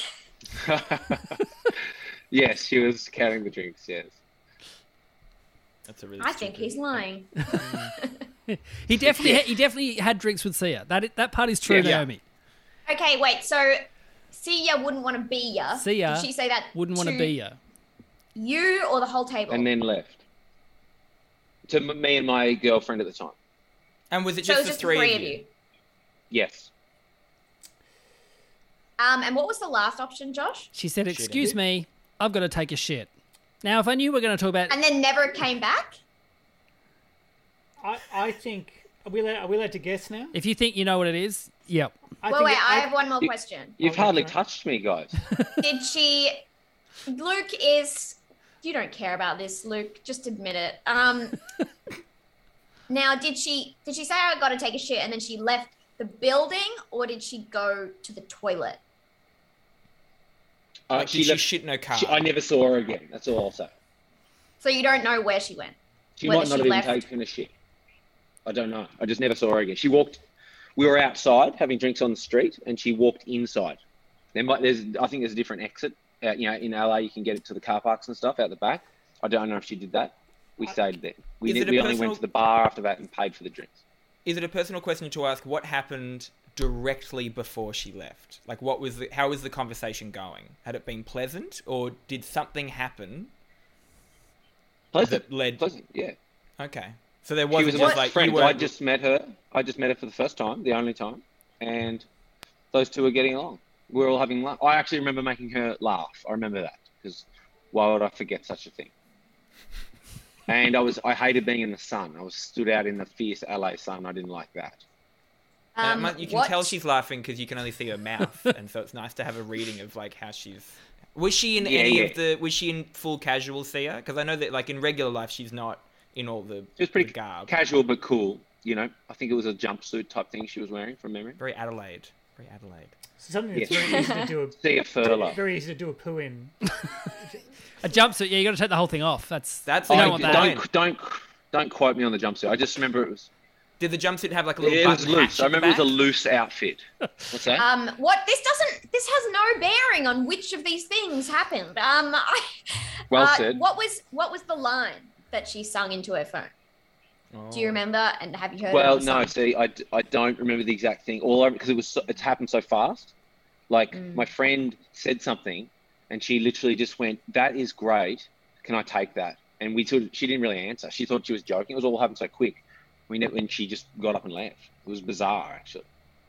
Yes, she was counting the drinks. Yes. That's a really. I think stupid- he's lying. He definitely had, he definitely had drinks with Sia. That that part is true, Yeah, yeah. Naomi. Okay, wait. So Sia wouldn't want to be ya. Sia Did she say that? Wouldn't want to to be you. You or the whole table? And then left. To m- me and my girlfriend at the time. And was it so just it was the just three, the three of you? Yes. Um, and what was the last option, Josh? She said, Shitting. "Excuse me, I've got to take a shit." Now, if I knew we were going to talk about... And then never came back? I I think are we allowed, are we allowed to guess now? If you think you know what it is, yep. I Wait, think wait, it- I have one more You- question. You've Oh, yeah, hardly sorry. touched me, guys. Did she... Luke is... You don't care about this, Luke. Just admit it. Um, now, did she did she say I got to take a shit and then she left the building, or did she go to the toilet? Uh, Like, she did she left. shit in her car? She, I never saw her again. That's all I'll say. So you don't know where she went. She Whether might not she have even left. taken a shit. I don't know. I just never saw her again. She walked. We were outside having drinks on the street, and she walked inside. There might. There's. I think there's a different exit. Uh, you know, in L A, you can get it to the car parks and stuff out the back. I don't know if she did that. We stayed there. We Is did, it a we only personal- went to the bar after that and paid for the drinks. Is it a personal question to ask what happened directly before she left? Like, what was the, how was the conversation going? Had it been pleasant, or did something happen Pleasant. that led? Pleasant. Yeah. Okay, so there She wasn't was just my like friend. you were. I just met her. I just met her for the first time, the only time, and those two were getting along. We were all having laugh. I actually remember making her laugh. I remember that because why would I forget such a thing? And I was I hated being in the sun. I was stood out in the fierce L A sun. I didn't like that. And it Um, might- you can what- tell she's laughing because you can only see her mouth, and so it's nice to have a reading of like how she's. Was she in Yeah, any yeah. of the? Was she in full casual Sia? Because I know that like in regular life she's not in all the. It was pretty the garb. casual but cool. You know, I think it was a jumpsuit type thing she was wearing from memory. Very Adelaide. Very Adelaide. So something that's Yes. very easy to do See a a furlough. very easy to do a poo in. A jumpsuit, yeah, you got to take the whole thing off. That's That's you the don't I, want point. that. don't don't don't quote me on the jumpsuit. I just remember it was Did the jumpsuit have like a little it was button loose. hatch I at the remember it was a back? loose outfit. What's that? Um, what this doesn't this has no bearing on which of these things happened. Um, I, Well uh, said. What was what was the line that she sung into her phone? Do you Oh. remember? And have you heard? Well, of the no. song? See, I, d- I don't remember the exact thing. All I because it was so, it's happened so fast. Like Mm. my friend said something, and she literally just went, "That is great. Can I take that?" And we sort of, she didn't really answer. She thought she was joking. It was all happened so quick. We know when she just got up and left. It was bizarre, actually.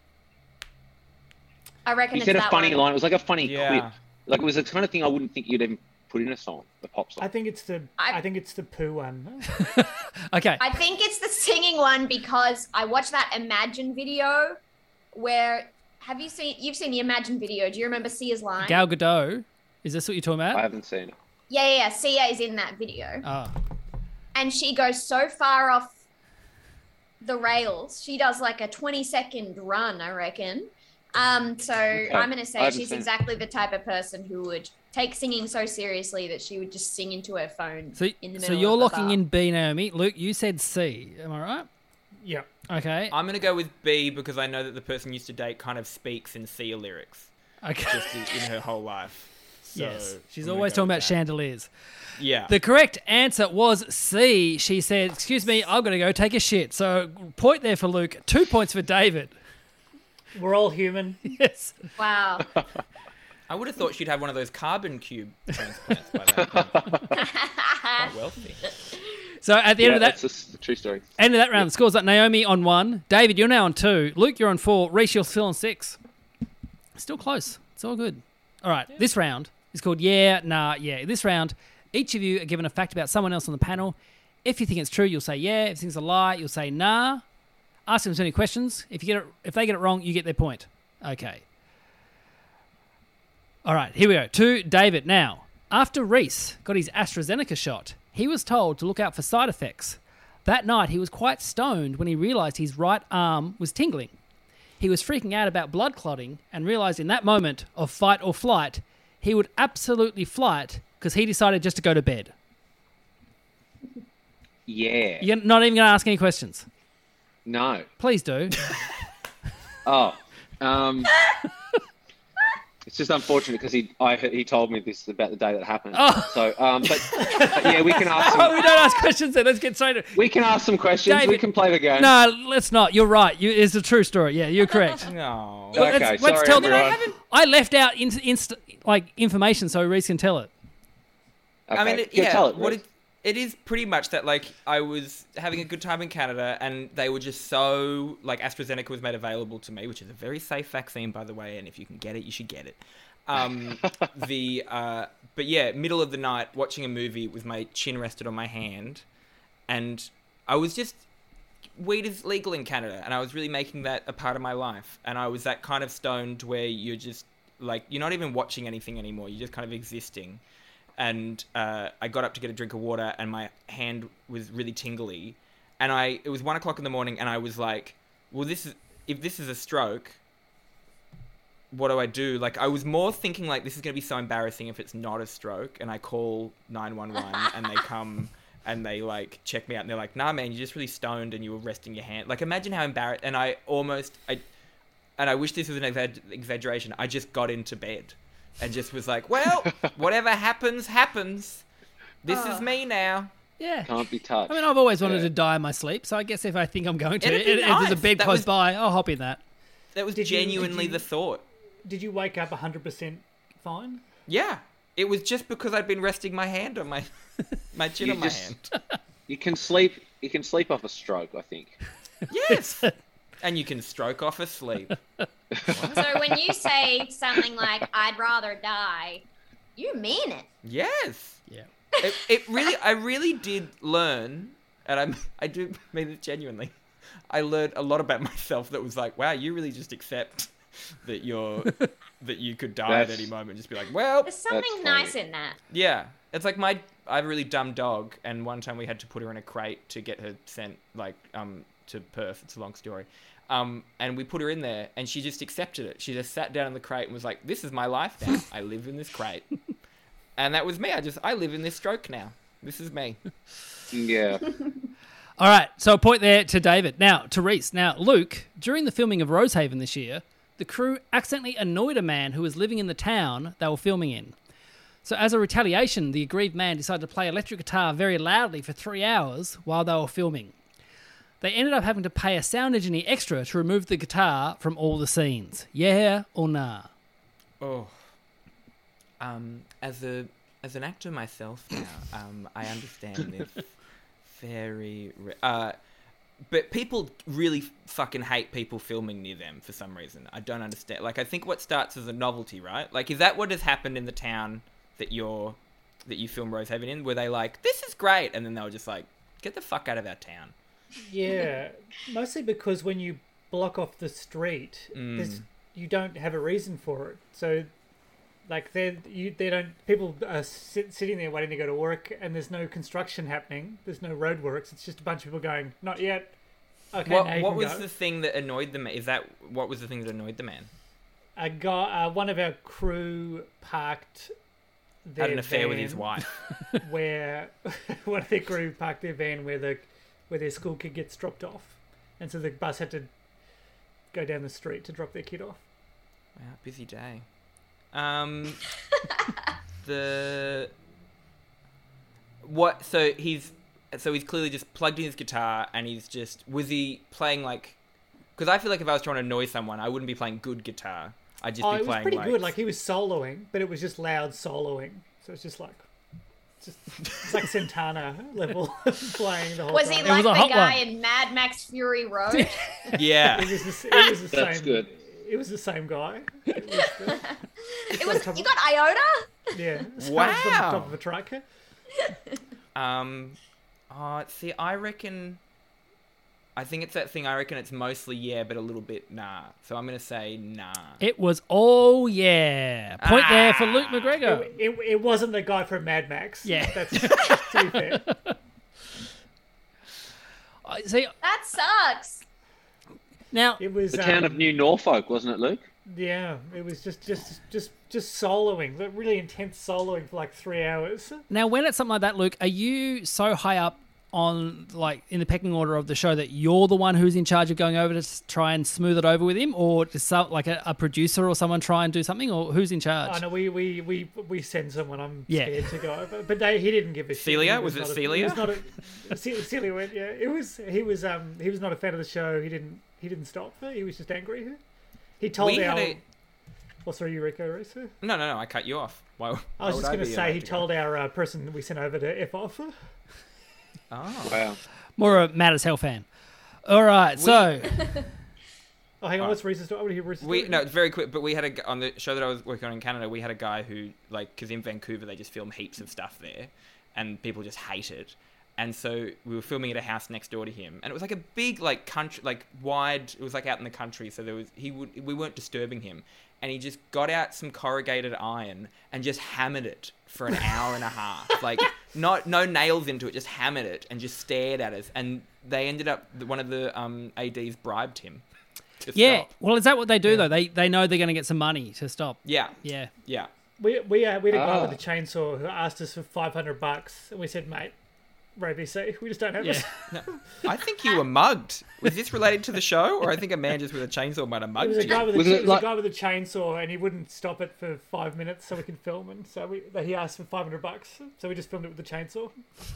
I reckon You it's said a that funny one. line. It was like a funny Yeah. quip. Like it was the kind of thing I wouldn't think you'd even put in a song, the pop song. I think it's the I- I, think it's the poo one. Okay, I think it's the singing one because I watched that Imagine video where have you seen you've seen the Imagine video? Do you remember Sia's line? Gal Gadot. Is this what you're talking I about? haven't seen it. yeah, yeah, yeah. Sia is in that video. Oh, And she goes so far off the rails. She does like a twenty second run, I reckon. Um, so I'm gonna I say haven't she's seen it. exactly the type of person who would take singing so seriously that she would just sing into her phone so in the middle so you're of the locking bar. in B, Naomi. Luke, you said C. Am I right? Yeah. Okay. I'm gonna go with B because I know that the person used to date kind of speaks in Sia lyrics Okay. just in, in her whole life. So Yes. She's I'm gonna always go talking with about that. chandeliers. Yeah. The correct answer was C. She said, excuse me, I've got to go take a shit. So, point there for Luke. Two points for David. We're all human. Yes. Wow. I would have thought she'd have one of those carbon cube transplants by that point. Quite wealthy. So, at the end Yeah, of that, that's a s- true story. end of that round, the score's like Naomi on one. David, you're now on two. Luke, you're on four. Reese, you're still on six. Still close. It's all good. All right. This round is called Yeah, Nah, Yeah. This round, each of you are given a fact about someone else on the panel. If you think it's true, you'll say yeah. If you think it's a lie, you'll say nah. Ask them so many questions. If you get it, if they get it wrong, you get their point. Okay. All right, here we go. To David. Now, after Reese got his AstraZeneca shot, he was told to look out for side effects. That night, he was quite stoned when he realised his right arm was tingling. He was freaking out about blood clotting and realised in that moment of fight or flight, he would absolutely flight because he decided just to go to bed. Yeah. You're not even going to ask any questions. No. Please do. Oh. Um. It's just unfortunate because he I, he told me this about the day that happened. Oh. So um, but, but yeah, we can ask Oh, we some, don't ask questions then. Let's get straight to we can ask some questions. We David- can play the game. No, let's not. You're right. You, it's a true story. Yeah, you're correct. No. But Okay, let's, let's sorry, tell them. everyone. I left out in, inst, like information so Reese can tell it. Okay. I mean, it, Yeah, yeah, tell it, what Reece. it, it is pretty much that, like, I was having a good time in Canada, and they were just so, like, AstraZeneca was made available to me, which is a very safe vaccine, by the way, and if you can get it, you should get it. Um, the, uh, but yeah, middle of the night, watching a movie with my chin rested on my hand, and I was just, weed is legal in Canada, and I was really making that a part of my life, and I was that kind of stoned where you're just, like, you're not even watching anything anymore, you're just kind of existing. And uh, I got up to get a drink of water, and my hand was really tingly. And I, it was one o'clock in the morning, and I was like, "Well, this is if this is a stroke, what do I do?" Like, I was more thinking like, "This is going to be so embarrassing if it's not a stroke." And I call nine one one, and they come and they like check me out, and they're like, "Nah, man, you're just really stoned, and you were resting your hand." Like, imagine how embarrassed. And I almost, I, and I wish this was an exa- exaggeration. I just got into bed. And just was like, well, whatever happens, happens. This is me now. Yeah. Can't be touched. I mean, I've always wanted Yeah. to die in my sleep, so I guess if I think I'm going to, It'd if, be if there's a nice. bed That close was- by, I'll hop in that. That was Did you- did genuinely you- the thought. Did you wake up one hundred percent fine? Yeah. It was just because I'd been resting my hand on my my chin You on my just- hand. You can sleep. You can sleep off a stroke. I think. Yes. And you can stroke off asleep. So when you say something like "I'd rather die," you mean it. Yes. Yeah. It, it really, I really did learn, and I I do mean it genuinely. I learned a lot about myself that was like, wow, you really just accept that you're that you could die at That's- any moment. Just be like, well, There's something funny. nice in that. yeah. It's like my I have a really dumb dog, and one time we had to put her in a crate to get her sent like um to Perth. It's a long story. Um, and we put her in there, and she just accepted it. She just sat down in the crate and was like, "This is my life now. I live in this crate." And that was me. I just I live in this stroke now. This is me. Yeah. All right, so a point there to David. Now, to Reese. Now, Luke, during the filming of Rosehaven this year, the crew accidentally annoyed a man who was living in the town they were filming in. So as a retaliation, the aggrieved man decided to play electric guitar very loudly for three hours while they were filming. They ended up having to pay a sound engineer extra to remove the guitar from all the scenes. Yeah or nah? Oh. Um, as a as an actor myself now, um, I understand this very. Re- uh, but people really fucking hate people filming near them for some reason. I don't understand. Like, I think what starts as a novelty, right? Like, is that what has happened in the town that you're that you film Rosehaven in? Were they like, "This is great," and then they were just like, "Get the fuck out of our town." Yeah, mostly because when you block off the street, there's, you don't have a reason for it. So, like they you they don't people are sit, sitting there waiting to go to work, and there's no construction happening. There's no roadworks. It's just a bunch of people going, "Not yet." Okay, now What you what can was go. the thing that annoyed the man? Is that what was the thing that annoyed the man? A guy, uh, one of our crew parked their Had an affair with van his wife. where one of their crew parked their van where the where their school kid gets dropped off, and so the bus had to go down the street to drop their kid off. Wow, busy day. Um, the what? So he's so he's clearly just plugged in his guitar, and he's just was he playing like? Because I feel like if I was trying to annoy someone, I wouldn't be playing good guitar. I'd just Oh, be it was playing pretty like, good. Like he was soloing, but it was just loud soloing. So it's just like, just it's like Santana level playing the whole Was time. he was like a the hot guy one. in Mad Max Fury Road? yeah. It was the, it was the That's same. good. It was the same guy. It was the, It was. You got Iota? yeah. So Wow. it was on the top of a truck. Um, oh, see, I reckon. I think it's that thing. I reckon it's mostly yeah, but a little bit nah. So I'm gonna say nah. It was all yeah. Point there for Luke Ah. McGregor. It, it, it wasn't the guy from Mad Max. Yeah. That's to be fair. I- See, That sucks. now It was The town um, of New Norfolk, wasn't it, Luke? yeah. It was just just just just soloing, like, really intense soloing for like three hours. Now, when it's something like that, Luke, are you so high up on, like, in the pecking order of the show that you're the one who's in charge of going over to s- try and smooth it over with him, or does some, like a, a producer or someone try and do something, or who's in charge? Oh no, we we we we send someone. I'm Yeah. scared to go over, but they, he didn't give a shit. Celia? He Was it not a- Celia? He was not a, Ce- Celia went. Yeah, it was. He was. Um, he was not a fan of the show. He didn't. He didn't stop. He was just angry. He told We our. had a- Oh, sorry, Eureka, Reese. No, no, no. I cut you off. Why? I was why just would going to be say allowed he to go? told our uh, person we sent over to F off. Oh. Wow. More a mad as hell fan. All right, so Oh, hang on. What's Reese's story? I want to hear Reese's We story. no, it's very quick. But we had a g- on the show that I was working on in Canada. We had a guy who like because in Vancouver they just film heaps of stuff there, and people just hate it. And so we were filming at a house next door to him, and it was like a big like country, like wide. It was like out in the country, so there was he would we weren't disturbing him, and he just got out some corrugated iron and just hammered it for an hour and a half, like not no nails into it, just hammered it and just stared at us. And they ended up one of the um, A Ds bribed him. To yeah. stop. Well, is that what they do though? They they know they're going to get some money to stop. Yeah. Yeah. Yeah. We we uh, we had a guy Ah. with a chainsaw who asked us for five hundred bucks, and we said, "Mate, Ray B C, we just don't have Yeah. it." No, I think you were mugged. Was this related to the show, or I think a man just with a chainsaw might have It mugged was a you? guy with a, Was cha- it it was like- a guy with a chainsaw, and he wouldn't stop it for five minutes so we could film. And so we, but he asked for five hundred bucks, so we just filmed it with the chainsaw.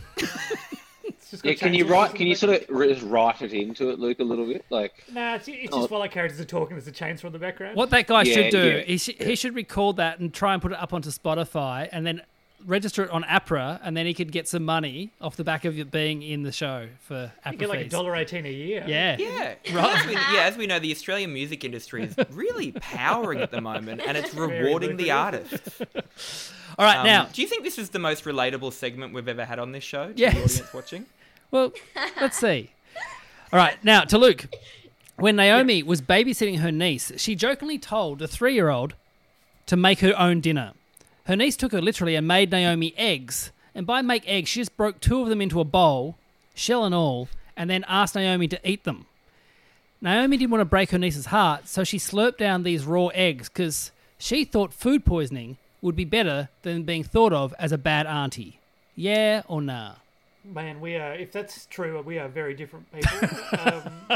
It's just got Yeah, can you chainsaws write? in Can the you back. sort of re- just write it into it, Luke, a little bit? Like, Nah, it's, it's Oh. just while our characters are talking, there's a chainsaw in the background. What that guy Yeah, should do, yeah, he, sh- he should record that and try and put it up onto Spotify, and then register it on APRA, and then he could get some money off the back of it being in the show for APRA You get like a fees. dollar eighteen a year. Yeah. Yeah, right. As we, yeah, as we know, the Australian music industry is really powering at the moment, and it's rewarding the artists. All right, Um, now, do you think this is the most relatable segment we've ever had on this show? To Yes. the audience watching. well, let's see. All right, now to Luke. When Naomi was babysitting her niece, she jokingly told the three-year-old to make her own dinner. Her niece took her literally and made Naomi eggs. And by make eggs, she just broke two of them into a bowl, shell and all, and then asked Naomi to eat them. Naomi didn't want to break her niece's heart, so she slurped down these raw eggs because she thought food poisoning would be better than being thought of as a bad auntie. Yeah or nah? Man, we are. If that's true, we are very different people. um,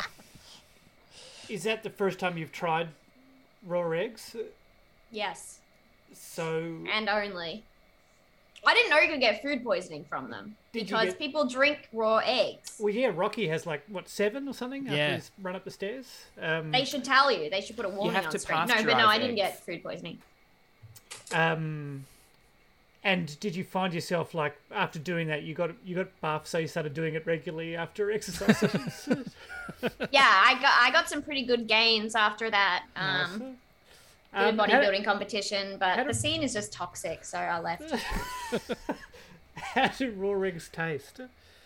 is that the first time you've tried raw eggs? Yes, So and only. I didn't know you could get food poisoning from them Did you because get- people drink raw eggs. well, yeah, Rocky has like what seven or something after Yeah. he's run up the stairs. Um, They should tell you. They should put a warning have on to screen. No, but no, I pasteurize didn't eggs. get food poisoning. Um, and did you find yourself like after doing that you got you got buff, so you started doing it regularly after exercise sessions? Yeah, I got I got some pretty good gains after that. Um, did a Um, how- bodybuilding competition, but how the do- scene is just toxic, so I left. How do raw eggs taste?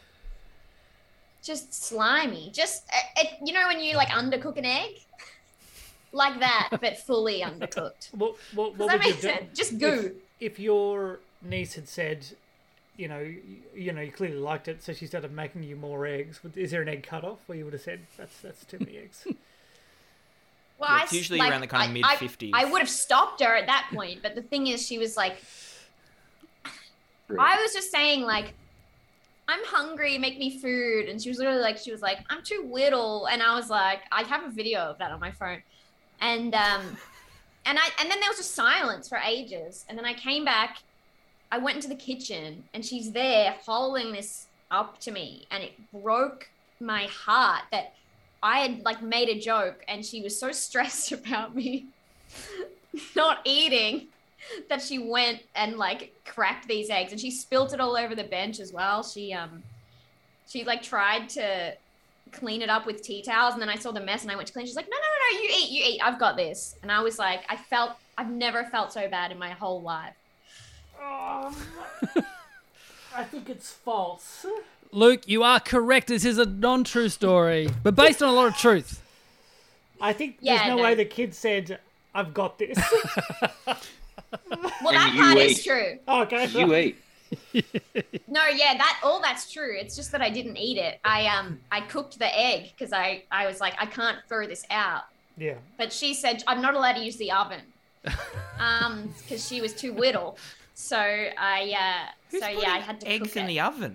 Just slimy. Just it, it, you know when you like undercook an egg, like that, but fully undercooked. What what, Does what that would you make do? sense? Just goo. If, if your niece had said, you know, you, you know, you clearly liked it, so she started making you more eggs. would- Is there an egg cutoff where you would have said that's that's too many eggs? Well, Yeah, I it's s- usually like, around the kind of I- mid-fifties. I, I would have stopped her at that point, but the thing is, she was like, I was just saying, like, I'm hungry, make me food. And she was literally like, she was like, I'm too little. And I was like, I have a video of that on my phone. And um, and I and then there was just silence for ages. And then I came back, I went into the kitchen and she's there holding this up to me. And it broke my heart that I had like made a joke and she was so stressed about me not eating that she went and like cracked these eggs, and she spilt it all over the bench as well. She um she like tried to clean it up with tea towels, and then I saw the mess and I went to clean. She's like, no, no, no, no, you eat, you eat. I've got this. And I was like, I felt, I've never felt so bad in my whole life. Um, I think it's false. Luke, you are correct. This is a non-true story, but based on a lot of truth. I think Yeah, there's no, no. way the kid said, I've got this. Well, that And you part is eat. true. Okay. You eat. No, yeah, that all that's true. It's just that I didn't eat it. I um I cooked the egg because I I was like, I can't throw this out. Yeah. But she said I'm not allowed to use the oven, um, because she was too little. So I uh Who's so yeah, putting I had to eggs cook in it. the oven.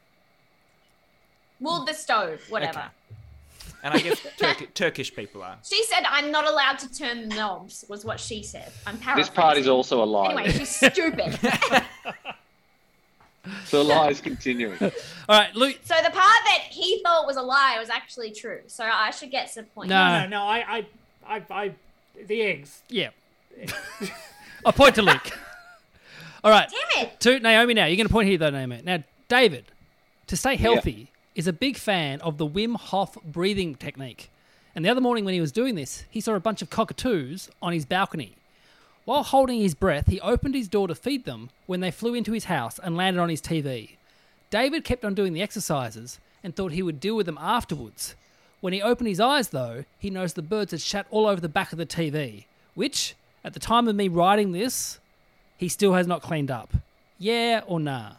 Well, the stove, whatever. Okay. And I guess Turk- Turkish people are. She said I'm not allowed to turn the knobs. Was what she said. I'm paraphrasing. This part is also a lie. Anyway, she's stupid. So the lie is continuing. All right, Luke. So the part that he thought was a lie was actually true. So I should get some points. No. No, no, I, I, I, I, the eggs. Yeah. I'll point to Luke. All right. Damn it. To Naomi now. You're going to point here, though, Naomi. Now, David, to stay healthy, is a big fan of the Wim Hof breathing technique. And the other morning when he was doing this, he saw a bunch of cockatoos on his balcony. While holding his breath, he opened his door to feed them when they flew into his house and landed on his T V. David kept on doing the exercises and thought he would deal with them afterwards. When he opened his eyes, though, he noticed the birds had shat all over the back of the T V, which, at the time of me writing this, he still has not cleaned up. Yeah or nah?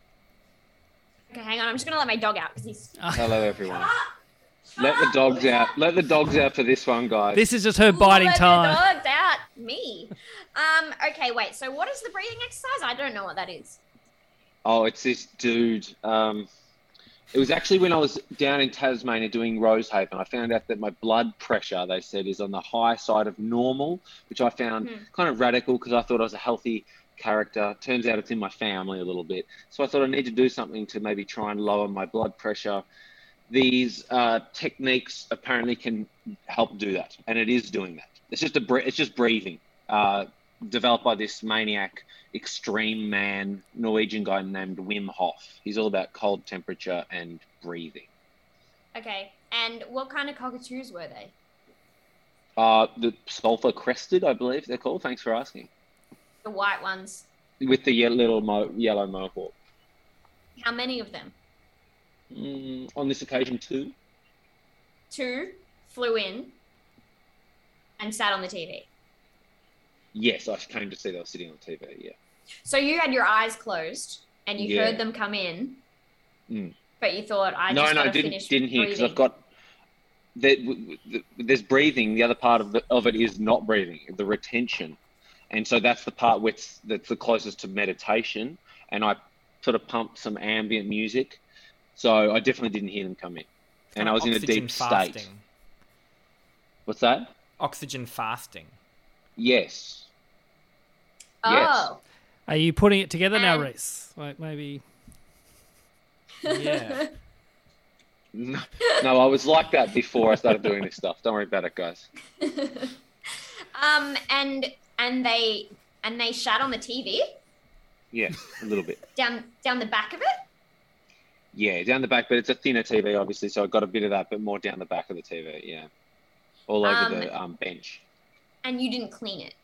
Okay, hang on. I'm just gonna let my dog out because he's. Hello, everyone. Let the dogs out. Let the dogs out for this one, guys. This is just her biting Let time. the dogs out. Me. Um. Okay. Wait. So, what is the breathing exercise? I don't know what that is. Oh, it's this dude. Um, it was actually when I was down in Tasmania doing Rosehaven. I found out that my blood pressure, they said, is on the high side of normal, which I found Hmm. kind of radical because I thought I was a healthy character. Turns out it's in my family a little bit. So I thought I need to do something to maybe try and lower my blood pressure. These uh, techniques apparently can help do that, and it is doing that. It's just a bre- it's just breathing, uh, developed by this maniac, extreme man, Norwegian guy named Wim Hof. He's all about cold temperature and breathing. Okay. And what kind of cockatoos were they? Uh, the sulfur crested, I believe they're called. Thanks for asking. The white ones. With the ye- little mo- yellow mohawk. How many of them? Mm, on this occasion, too. Two flew in and sat on the T V. Yes, I came to see they were sitting on T V. Yeah. So you had your eyes closed and you Yeah. heard them come in, Mm. but you thought I no, just no, gotta didn't finish didn't hear because breathing. I've got. There, w- w- there's breathing. The other part of, the, of it is not breathing, the retention, and so that's the part which that's the closest to meditation. And I sort of pumped some ambient music, so I definitely didn't hear them come in, and I was in a Oxygen deep fasting. state. What's that? Oxygen fasting. Yes. Oh. Are you putting it together now, Um, Reese? Like maybe. Yeah. No, no, I was like that before I started doing this stuff. Don't worry about it, guys. Um and and they and they shat on the T V Yes, a little bit. down down the back of it. Yeah, down the back, but it's a thinner T V, obviously, so I got a bit of that, but more down the back of the T V. Yeah, all over Um, the um, bench. And you didn't clean it.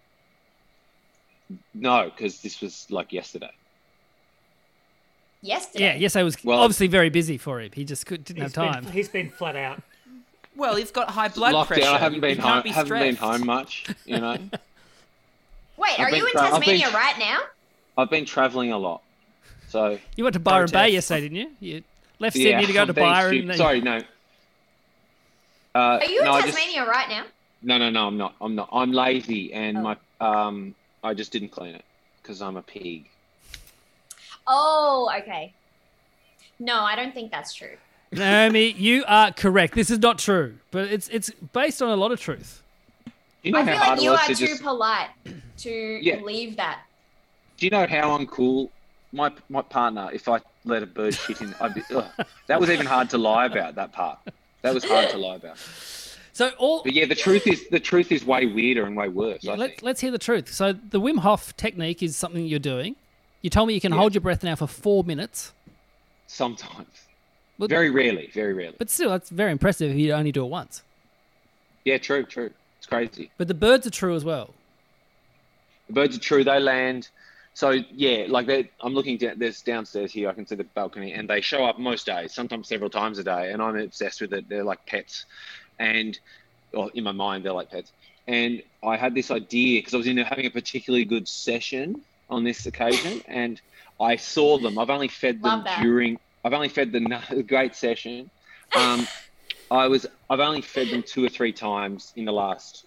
No, because this was like yesterday. Yesterday. Yeah, yes, I was Well- obviously very busy for him. He just could, didn't have He's been, time. he's been flat out. Well, he's got high blood Lockdown. pressure. I haven't You- been you home. can't be Haven't been stressed. home much. You know, Wait, I've are been you in tra- I've been Tasmania tra- right now? I've been traveling a lot. So You went to Byron Bay Protest. yesterday, didn't you? You left yeah, Sydney to go I'm to being Byron. stu- and then- Sorry, no. Uh, Are you in no, I just- Tasmania right now? no, no, no. I'm not. I'm not. I'm lazy, and Oh. my um, I just didn't clean it because I'm a pig. Oh, okay. No, I don't think that's true. Naomi, you are correct. This is not true, but it's it's based on a lot of truth. You know I feel how hard like it you was are to too just. polite to Yeah. leave that. Do you know how uncool my my partner? If I let a bird shit in, I'd be, ugh. That was even hard to lie about. That part. That was hard to lie about. So all But yeah, the truth is the truth is way weirder and way worse. yeah, I let, think. let's hear the truth. So the Wim Hof technique is something you're doing. You told me you can Yeah. hold your breath now for four minutes, Sometimes, Well- very rarely, very rarely. but still, that's very impressive if you only do it once. Yeah, true, true. It's crazy. But the birds are true as well. The birds are true. They land. So yeah, like they, I'm looking down. There's downstairs here. I can see the balcony, and they show up most days, sometimes several times a day. And I'm obsessed with it. They're like pets, and or in my mind, they're like pets. And I had this idea because I was in having a particularly good session on this occasion, and I saw them. I've only fed them Love that. during. I've only fed them a great session. Um, I was. I've only fed them two or three times in the last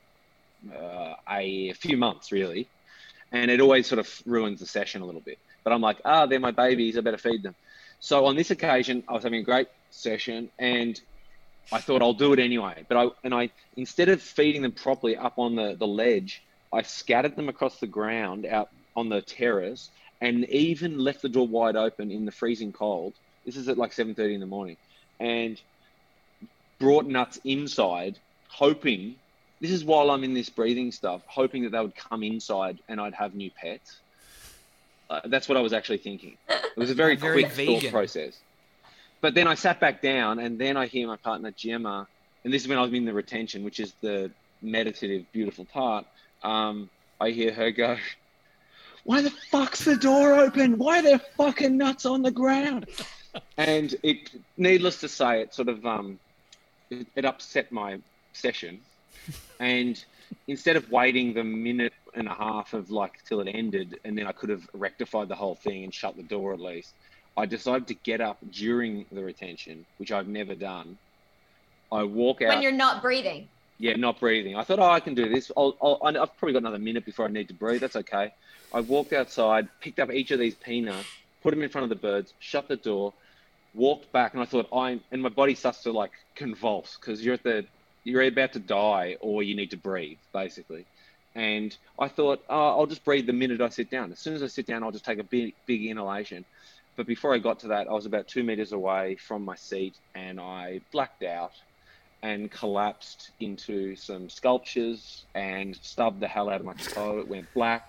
uh, a few months, really. And it always sort of ruins the session a little bit. But I'm like, ah, they're my babies. I better feed them. So on this occasion, I was having a great session, and I thought I'll do it anyway. But I and I instead of feeding them properly up on the, the ledge, I scattered them across the ground out on the terrace, and even left the door wide open in the freezing cold. This is at like seven thirty in the morning, and brought nuts inside, hoping. This is while I'm in this breathing stuff, hoping that they would come inside and I'd have new pets. Uh, that's what I was actually thinking. It was a very, Very quick vegan. thought process. But then I sat back down, and then I hear my partner Gemma, and this is when I was in the retention, which is the meditative, beautiful part. Um, I hear her go, "Why the fuck's the door open? Why are there fucking nuts on the ground?" And it, needless to say, it sort of um, it, it upset my session. And instead of waiting the minute and a half of like till it ended, and then I could have rectified the whole thing and shut the door at least, I decided to get up during the retention, which I've never done. I walk out. When you're not breathing. Yeah, not breathing. I thought, oh, I can do this. I'll, I'll, I've probably got another minute before I need to breathe. That's okay. I walked outside, picked up each of these peanuts, put them in front of the birds, shut the door, walked back, and I thought, I'm, and my body starts to like convulse because you're at the, you're about to die or you need to breathe, basically. And I thought, oh, I'll just breathe the minute I sit down. As soon as I sit down, I'll just take a big, big inhalation. But before I got to that, I was about two meters away from my seat, and I blacked out and collapsed into some sculptures and stubbed the hell out of my toe. It went black.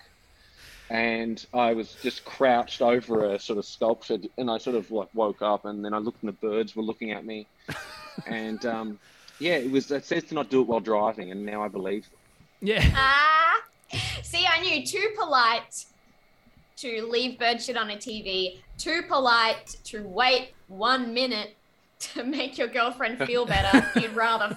And I was just crouched over a sort of sculpture, and I sort of like woke up, and then I looked and the birds were looking at me. And um, yeah, it was, it says to not do it while driving, and now I believe them. Yeah. Ah, see, I knew too polite to leave bird shit on a T V, too polite to wait one minute to make your girlfriend feel better. You'd rather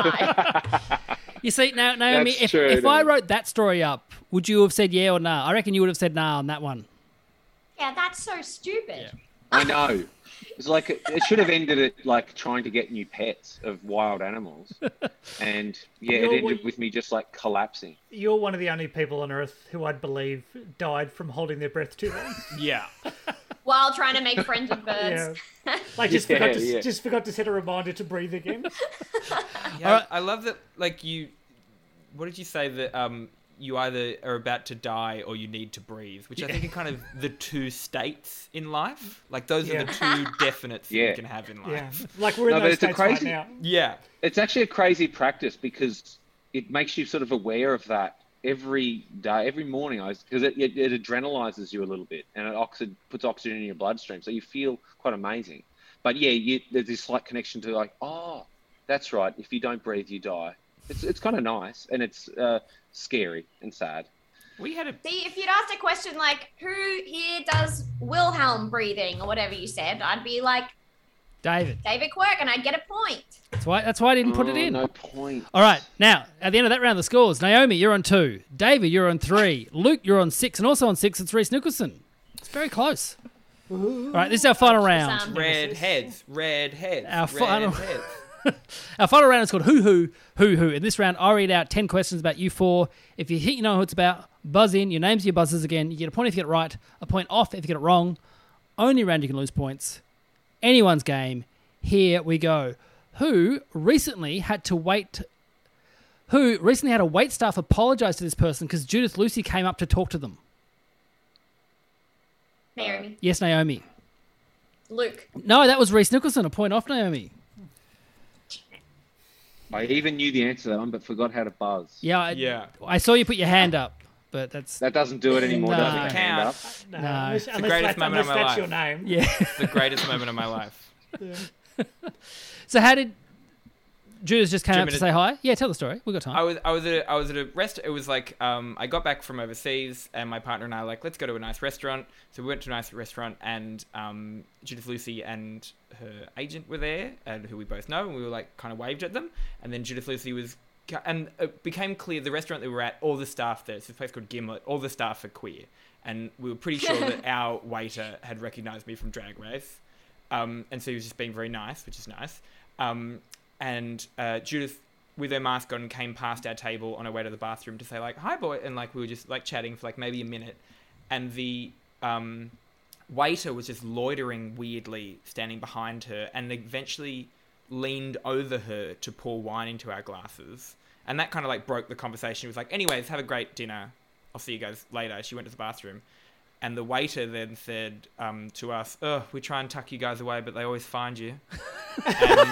die. You see, now, Naomi, That's if, true, if I dude. wrote that story up, would you have said yeah or nah? I reckon you would have said nah on that one. Yeah, that's so stupid. I know. It's like it should have ended at like trying to get new pets of wild animals, and yeah, it You're- ended with me just like collapsing. You're one of the only people on Earth who I'd believe died from holding their breath too long. Yeah. While trying to make friends with Yeah. birds. Like just Yeah, forgot to yeah. just forgot to set a reminder to breathe again. Yeah, Alright. I love that. Like you, what did you say that um you either are about to die or you need to breathe, which I think are kind of the two states in life. Like those are the two definites that Yeah. you can have in Yeah, life. like we're in No, but those it's a states crazy- right now. Yeah. It's actually a crazy practice because it makes you sort of aware of that every day, every morning. I because it, it, it adrenalizes you a little bit, and it oxid, puts oxygen in your bloodstream, so you feel quite amazing. But yeah, you, there's this slight connection to like, oh, that's right. If you don't breathe, you die. It's it's kind of nice, and it's uh, scary and sad. We had a See, if you'd asked a question like, who here does Wilhelm breathing or whatever you said, I'd be like, David. David Quirk, and I'd get a point. That's why, that's why I didn't put it Oh, in. No point. All right, now, at the end of that round, the scores. Naomi, you're on two. David, you're on three. Luke, you're on six. And also on six, it's Reese Nicholson. It's very close. All right, this is our final round. Sound. red heads, red heads, Our red final- heads. Our final round is called Who Who, Who Who. In this round, I read out ten questions about you four. If you think you know who it's about, buzz in. Your names are your buzzers again. You get a point if you get it right, a point off if you get it wrong. Only round you can lose points. anyone's game. Here we go. Who recently had to wait... Who recently had a wait staff apologise to this person because Judith Lucy came up to talk to them? Naomi. Yes, Naomi. Luke. No, that was Reese Nicholson. A point off Naomi. I even knew the answer to that one, but forgot how to buzz. Yeah, I, Yeah. I saw you put your hand up, but that's... That doesn't do it anymore, No. does it? Doesn't Hand up. count. No, No. unless, It's the unless greatest that's, moment of unless my that's life. your name. Yeah. The greatest moment of my life. So how did... Judith just came Do you up want to me say to- hi? Yeah, tell the story. We've got time. I was I was at a, I was at a rest. It was like um, I got back from overseas, and my partner and I were like, let's go to a nice restaurant. So we went to a nice restaurant, and um, Judith Lucy and her agent were there, and who we both know, and we were like kind of waved at them. And then Judith Lucy was, and it became clear the restaurant that we were at, all the staff there, it's this place called Gimlet, all the staff are queer, and we were pretty sure that our waiter had recognised me from Drag Race, um, and so he was just being very nice, which is nice. Um, and uh, Judith, with her mask on, came past our table on her way to the bathroom to say like, hi boy, and like we were just like chatting for like maybe a minute, and the um, waiter was just loitering weirdly standing behind her, and eventually leaned over her to pour wine into our glasses, and that kind of like broke the conversation. It was like, anyways, have a great dinner, I'll see you guys later. She went to the bathroom, and the waiter then said um, to us, oh, we try and tuck you guys away, but they always find you. and,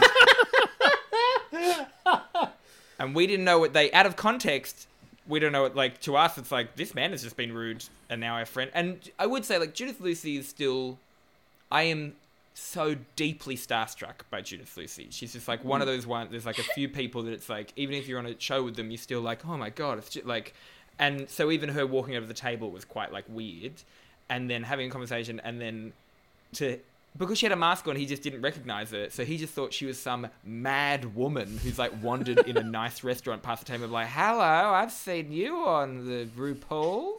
And we didn't know what they, out of context, we don't know what, like, to us, it's like, this man has just been rude, and now our friend. And I would say, like, Judith Lucy is still, I am so deeply starstruck by Judith Lucy. She's just, like, one of those ones, there's, like, a few people that it's, like, even if you're on a show with them, you're still, like, oh, my God, it's just, like, and so even her walking over the table was quite, like, weird. And then having a conversation, and then to... Because she had a mask on, he just didn't recognise her. So he just thought she was some mad woman who's like wandered in a nice restaurant past the table, like, hello, I've seen you on the RuPaul.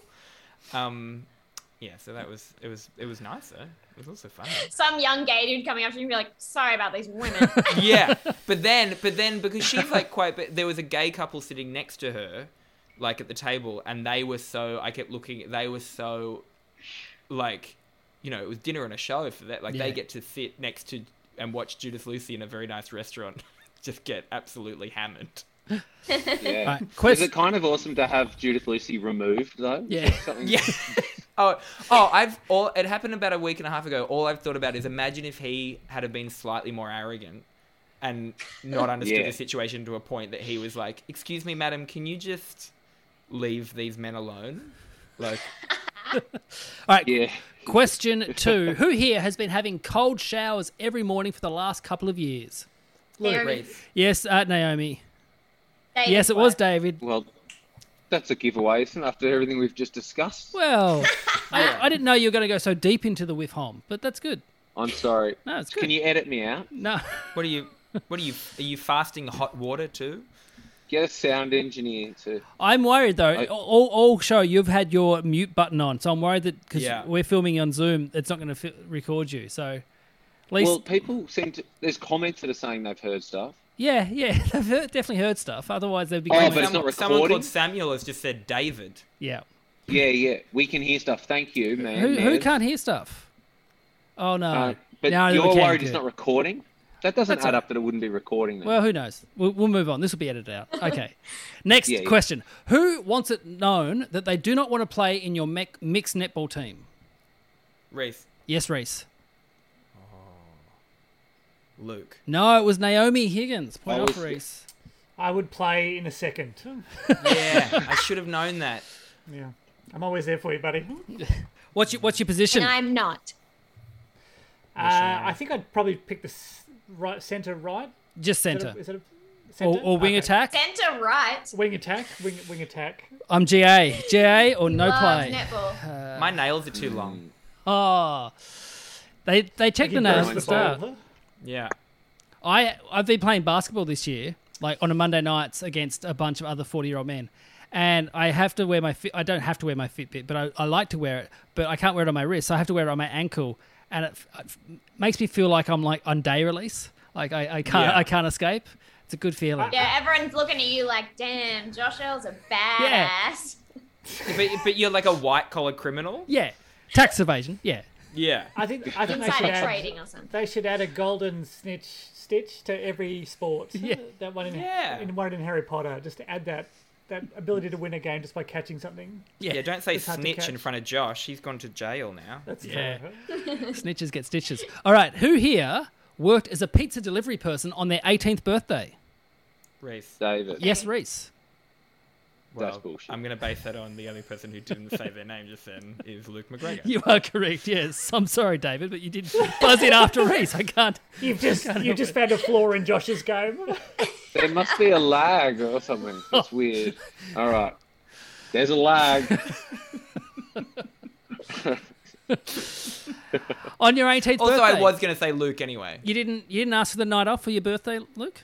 Um, yeah, so that was, it was, it was nice though. It was also fun. Some young gay dude coming up to you and be like, sorry about these women. Yeah, but then, but then because she's like quite, but there was a gay couple sitting next to her, like at the table, and they were so, I kept looking, they were so, like, you know, it was dinner and a show for that. Like, Yeah. they get to sit next to and watch Judith Lucy in a very nice restaurant just get absolutely hammered. Yeah. Right, Is quest- it kind of awesome to have Judith Lucy removed, though? Yeah. Something... Yeah. oh, oh, I've all. It happened about a week and a half ago. All I've thought about is imagine if he had have been slightly more arrogant and not understood Yeah. the situation to a point that he was like, "Excuse me, madam, can you just leave these men alone?" Like, All right, Yeah. question two. Who here has been having cold showers every morning for the last couple of years? Naomi. Reese. Yes, uh, Naomi. David Yes, it was Worth. David. Well, that's a giveaway, isn't it, after everything we've just discussed? Well, I, I didn't know you were going to go so deep into the whiff hom, but that's good. I'm sorry. No, it's good. Can you edit me out? No. What are you? What are you? Are you fasting hot water too? Get a sound engineer to... I'm worried though. I- all, all show you've had your mute button on, so I'm worried that because Yeah. we're filming on Zoom, it's not going to fi- record you. So, at least, Well, people seem to... There's comments that are saying they've heard stuff. yeah, yeah, they've heard, definitely heard stuff. Otherwise, they'd be. Oh, commenting- but it's not Someone, someone recording? called Samuel has just said David. yeah. Yeah, yeah. We can hear stuff. Thank you, man. Who, who Nev. can't hear stuff? Oh no. Uh, but No, you're we can, worried good. it's not recording? That doesn't That's add all up that it wouldn't be recording then. Well, who knows? We'll, we'll move on. This will be edited out. Okay. Next Yeah, yeah. question. Who wants it known that they do not want to play in your mech- mixed netball team? Reese. Yes, Reese. Luke. No, it was Naomi Higgins. Point I off, was- Reese. I would play in a second. Yeah, I should have known that. Yeah. I'm always there for you, buddy. What's your What's your position? And I'm not. Uh, I think I'd probably pick the s- right center right. Just Is that centre. a- Is it a Or, center? or wing Okay. attack. Centre right. Wing attack. Wing wing attack. I'm G A. G A or no Love play? netball. My nails are too long. Oh. They they check the You nails burst at the the start. ball. Yeah. I I've been playing basketball this year, like on a Monday nights against a bunch of other forty year old men, and I have to wear my fit. I don't have to wear my Fitbit, but I, I like to wear it. But I can't wear it on my wrist, so I have to wear it on my ankle, and it, it makes me feel like I'm like on day release. Like I, I can't Yeah. I can't escape. It's a good feeling. Yeah, everyone's looking at you like, damn, Josh Earl's a badass. But, but you're like a white collar criminal. Yeah, tax evasion. Yeah, Yeah. I think I think they should Insider add, trading or something. they should add a golden snitch stitch to every sport. Yeah. That one in, Yeah. in one in Harry Potter. Just to add that that ability to win a game just by catching something. Yeah, Yeah, don't say It's hard to snitch in catch. front of Josh. He's gone to jail now. That's Yeah. true. snitches get stitches. All right, who here worked as a pizza delivery person on their eighteenth birthday? Reese. David. Yes, Reese. Well, That's bullshit. I'm going to base that on the only person who didn't say their name just then is Luke McGregor. You are correct. Yes, I'm sorry, David, but you did buzz in after Reese. I can't. You've just you just found a flaw in Josh's game. There must be a lag or something. That's weird. All right. There's a lag. On your eighteenth Also, birthday. I was going to say Luke anyway. You didn't. You didn't ask for the night off for your birthday, Luke.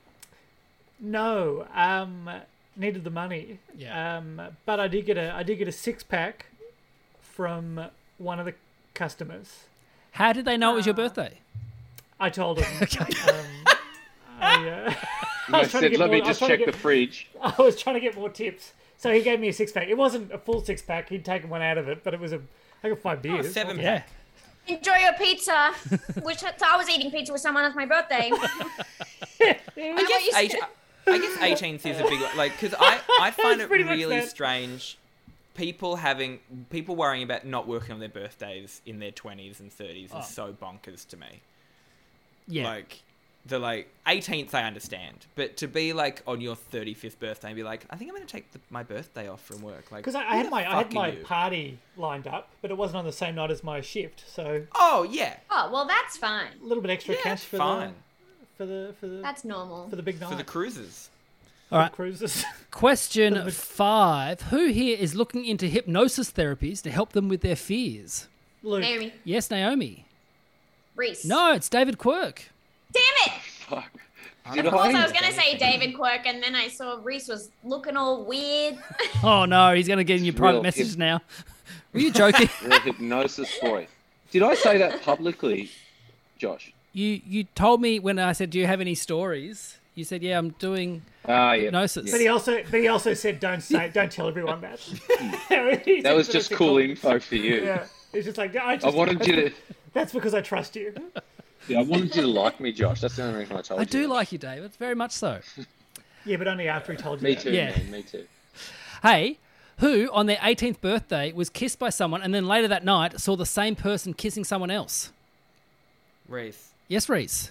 No, um, needed the money. Yeah. Um, but I did get a I did get a six pack from one of the customers. How did they know it was your birthday? I told him. um, I, uh, I was trying to said, get let me more- I was just trying to check the get- fridge. I was trying to get more tips, so he gave me a six pack. It wasn't a full six pack. He'd taken one out of it, but it was a I got five beers. Seven Yeah. Enjoy your pizza. Which so I was eating pizza with someone on my birthday. I guess, eight, I guess eighteenth is a big like because I, I find it pretty much really that. strange people having people worrying about not working on their birthdays in their twenties and thirties Oh. is so bonkers to me. Yeah. Like the like eighteenth I understand, but to be like on your thirty-fifth birthday and be like, I think I'm going to take the, my birthday off from work, like Because I, I who had the my I had fuck are my you? party lined up, but it wasn't on the same night as my shift, so Oh yeah, Oh, well, that's fine. a little bit extra yeah, cash for fine the for the for the That's normal. for the big night for the cruises. All right. cruises. Question five: who here is looking into hypnosis therapies to help them with their fears? Luke, Naomi. Yes, Naomi. Reese. No, it's David Quirk. Damn it! Fuck. I Did Of course, I was I? going to say David Quirk, and then I saw Reese was looking all weird. Oh no, he's going to get in your private Real messages hip- now. Were you joking? The hypnosis boy. Did I say that publicly, Josh? you you told me when I said, "Do you have any stories?" You said, "Yeah, I'm doing Ah, yeah. hypnosis." but he also but he also said don't say don't tell everyone that. He That said was that just it's a cool cool- info for you. Yeah, it's just like I just I wanted you to. That's because I trust you. Yeah, I wanted you to like me, Josh. That's the only reason I told I you. do that. like you, David. Very much so. Yeah, but only after he told you. Me that. too, Yeah. man. Me too. Hey, who on their eighteenth birthday was kissed by someone and then later that night saw the same person kissing someone else? Reese, Yes, Reese.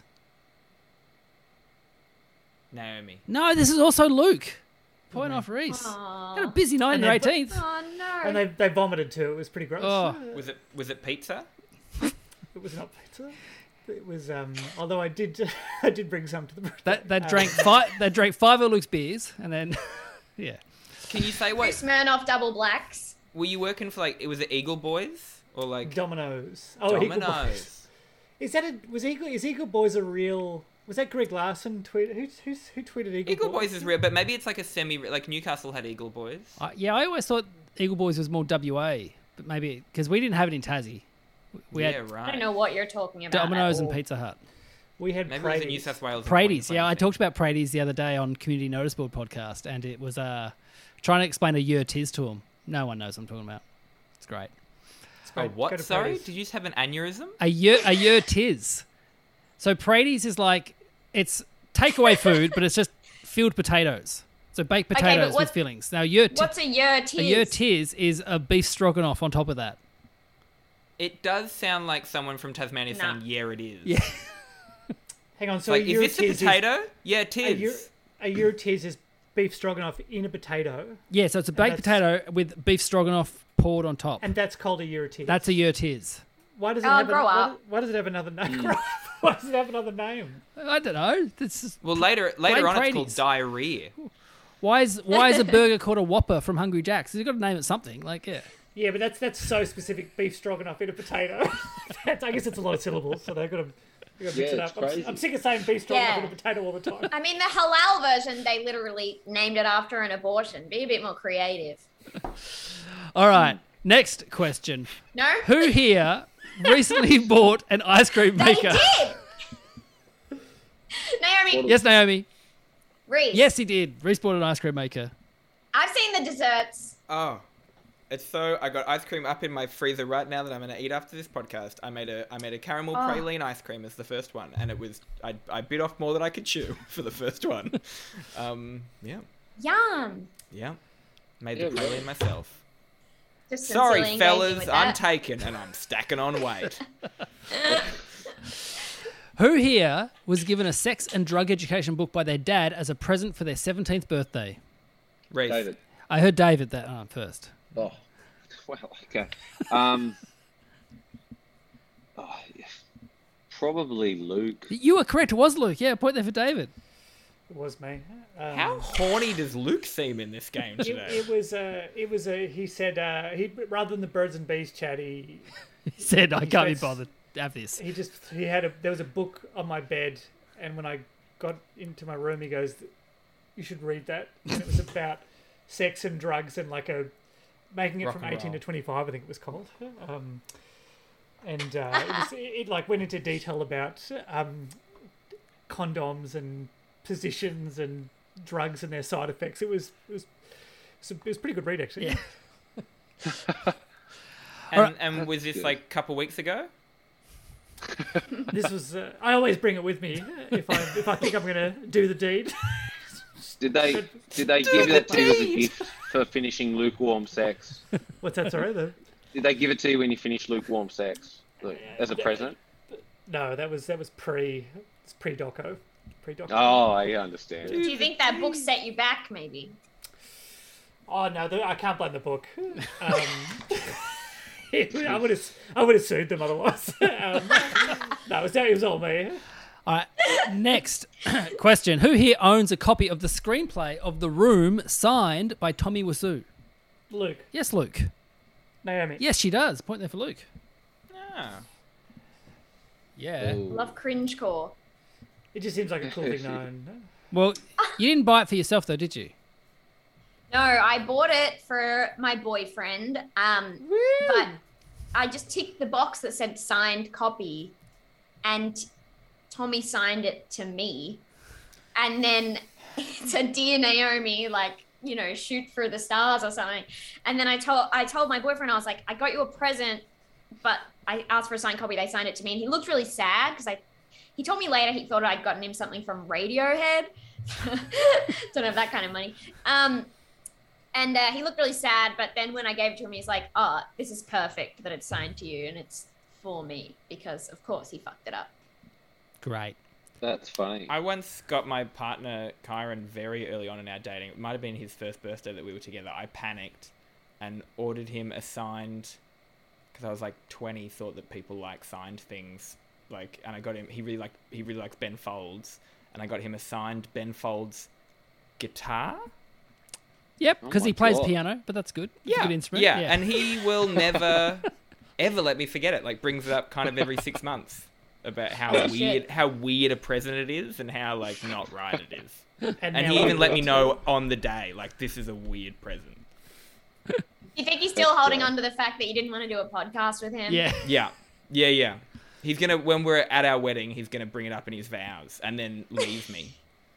Naomi. No, this is also Luke. Point off Reese. Aw. Had a busy night on And your then- eighteenth. Oh, no. And they they vomited too. It was pretty gross. Oh. Was it was it pizza? It was not pizza. It was um. Although I did I did bring some to the birthday. They, they Uh, drank five. They drank five of Luke's beers, and then, yeah. Can you say Two what? Smirnoff double blacks. Were you working for like? Was it Eagle Boys or like Dominoes. Oh, Eagle Boys. Domino's? Is that a was Eagle is Eagle Boys a real? Was that Greg Larson tweet? Who's who's who tweeted Eagle, Eagle Boys is real, but maybe it's like a semi. Like Newcastle had Eagle Boys. I, yeah, I always thought Eagle Boys was more W A, but maybe because we didn't have it in Tassie. We yeah, had right. I don't know what you're talking about. Domino's at and all. Pizza Hut. We had Maybe it was a Praties. New South Wales. and Praties, Queensland yeah, I thing. talked about Praties the other day on Community Notice Board podcast, and it was uh, trying to explain a year tis to them. No one knows what I'm talking about. It's great. It's Oh, great. Go what? to Sorry, Praties. did you just have an aneurysm? A year, a year tis. So Praties is like it's takeaway food, but it's just filled potatoes. So baked Okay, but potatoes with what- fillings. Now, year tis, What's a year tease? a year tis is a beef stroganoff on top of that. It does sound like someone from Tasmania Nah. saying, "Yeah, it is." Yeah. Hang on. So Like, a is this a Euro-tiz potato? Yeah, it Is, a, Euro, is. a Euro-tiz is beef stroganoff in a potato, Yeah, so it's a baked that's- potato with beef stroganoff poured on top. and that's called a Euro-tiz. That's a year tis. Why does it Oh, have grow a, why, up. why does it have another name? Grow up. Why does it have another name? I don't know. This is, Well, later later Blame on, it's called Praties. diarrhea. why is why is a burger called a Whopper from Hungry Jack's? You've got to name it something. Like, yeah. Yeah, but that's that's so specific. Beef stroganoff in a potato. that's, I guess it's a lot of syllables, so they've got to, they've got to mix Yeah, it it's up. I'm, crazy. I'm sick of saying beef stroganoff Yeah. in a potato all the time. I mean, the halal version, they literally named it after an abortion. Be a bit more creative. All right. Next question. No? Who here recently bought an ice cream They maker? did! Naomi, Yes, Naomi. Reese. Yes, he did. Reese bought an ice cream maker. I've seen the desserts. Oh, It's so I got ice cream up in my freezer right now that I'm going to eat after this podcast. I made a I made a caramel Oh. praline ice cream as the first one, and it was I I bit off more than I could chew for the first one. um, yeah, Yum. yeah, made Yeah, the really. praline myself. Just Sorry, sincerely engaging fellas, with I'm that. taken and I'm stacking on weight. Who here was given a sex and drug education book by their dad as a present for their seventeenth birthday? Reese. David. I heard David that uh, first. Oh, well, okay. Um, oh, yeah. Probably Luke. You were correct. It was Luke. Yeah, point there for David. It was me. Um, How horny does Luke seem in this game It, today? it was uh, it was a. He said uh, he rather than the birds and bees chat, he He said, I can't be says- bothered. Have this. he just he had a there was a book on my bed, and when I got into my room, he goes, "You should read that." And it was about sex and drugs and like a making it Rock from and eighteen roll. to twenty five, I think it was called. Um, and uh, it, was, it, it like went into detail about um, condoms and positions and drugs and their side effects. It was it was it was, a, it was a pretty good read actually. Yeah. and and was this good. like a couple weeks ago? This was uh, I always bring it with me if I if I think I'm gonna do the deed. Did they did they give that to you as a gift for finishing lukewarm sex? What's that? Sorry, the, Did they give it to you when you finished lukewarm sex, like, as a present? no, that was that was pre it's pre doco, pre doco. Oh, I understand. Do you think that book set you back, maybe? Oh no, the, I can't blame the book. Um, I would have I would have sued them otherwise. um, no, it was, it was all me. All right. Next question. Who here owns a copy of the screenplay of The Room signed by Tommy Wiseau? Luke, Yes, Luke. Naomi. Yes, she does. Point there for Luke. Ah. Yeah. Ooh. Love cringecore. It just seems like a cool thing to own. Well, you didn't buy it for yourself, though, did you? No, I bought it for my boyfriend. Um, but I just ticked the box that said signed copy, and Tommy signed it to me. And then it said, "Dear Naomi," like, you know, shoot for the stars or something. And then I told I told my boyfriend, I was like, I got you a present, but I asked for a signed copy. They signed it to me, and he looked really sad because I. He told me later he thought I'd gotten him something from Radiohead. Don't have that kind of money. Um, and uh, he looked really sad, but then when I gave it to him, he's like, "Oh, this is perfect that it's signed to you, and it's for me," because of course he fucked it up. Great. That's funny. I once got my partner Kyron very early on in our dating. It might have been his first birthday that we were together. I panicked and ordered him a signed, because I was like twenty, thought that people like signed things, like, and I got him. He really like he really likes Ben Folds, and I got him a signed Ben Folds guitar. Yep, Oh because my he plays God. piano, but that's good. It's a good instrument. yeah, and he will never ever let me forget it. Like, brings it up kind of every six months about how Oh, weird shit. how weird a present it is and how like not right it is. And now he I even let me regret know on the day, like, this is a weird present. Do you think he's still holding on to the fact that you didn't want to do a podcast with him? Yeah. Yeah, yeah, yeah. He's gonna, when we're at our wedding, he's gonna bring it up in his vows and then leave me.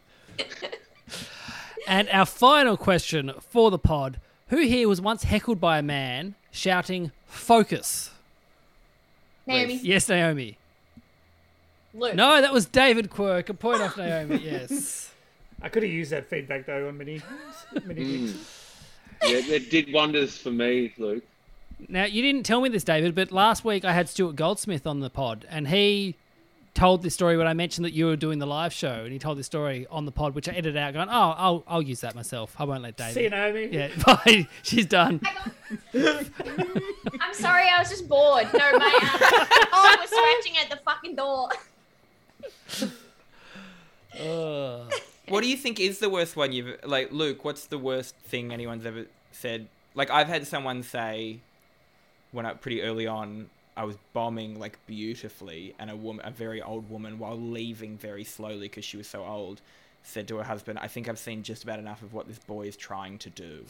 And our final question for the pod. Who here was once heckled by a man shouting, "Focus"? Naomi. Yes, Naomi. Luke. No, that was David Quirk. A point off Naomi, yes. I could have used that feedback though on mini mini mix. Yeah, it did wonders for me, Luke. Now, you didn't tell me this, David, but last week I had Stuart Goldsmith on the pod, and he told this story when I mentioned that you were doing the live show, and he told this story on the pod, which I edited out, going, oh, I'll, I'll use that myself. I won't let David. See you, Naomi. Yeah, bye. She's done. I'm sorry, I was just bored. No, my um, dog was scratching at the fucking door. Ugh. What do you think is the worst one you've, like, Luke, what's the worst thing anyone's ever said? Like, I've had someone say, when I, pretty early on, I was bombing, like, beautifully, and a woman, a very old woman, while leaving very slowly because she was so old, said to her husband, "I think I've seen just about enough of what this boy is trying to do."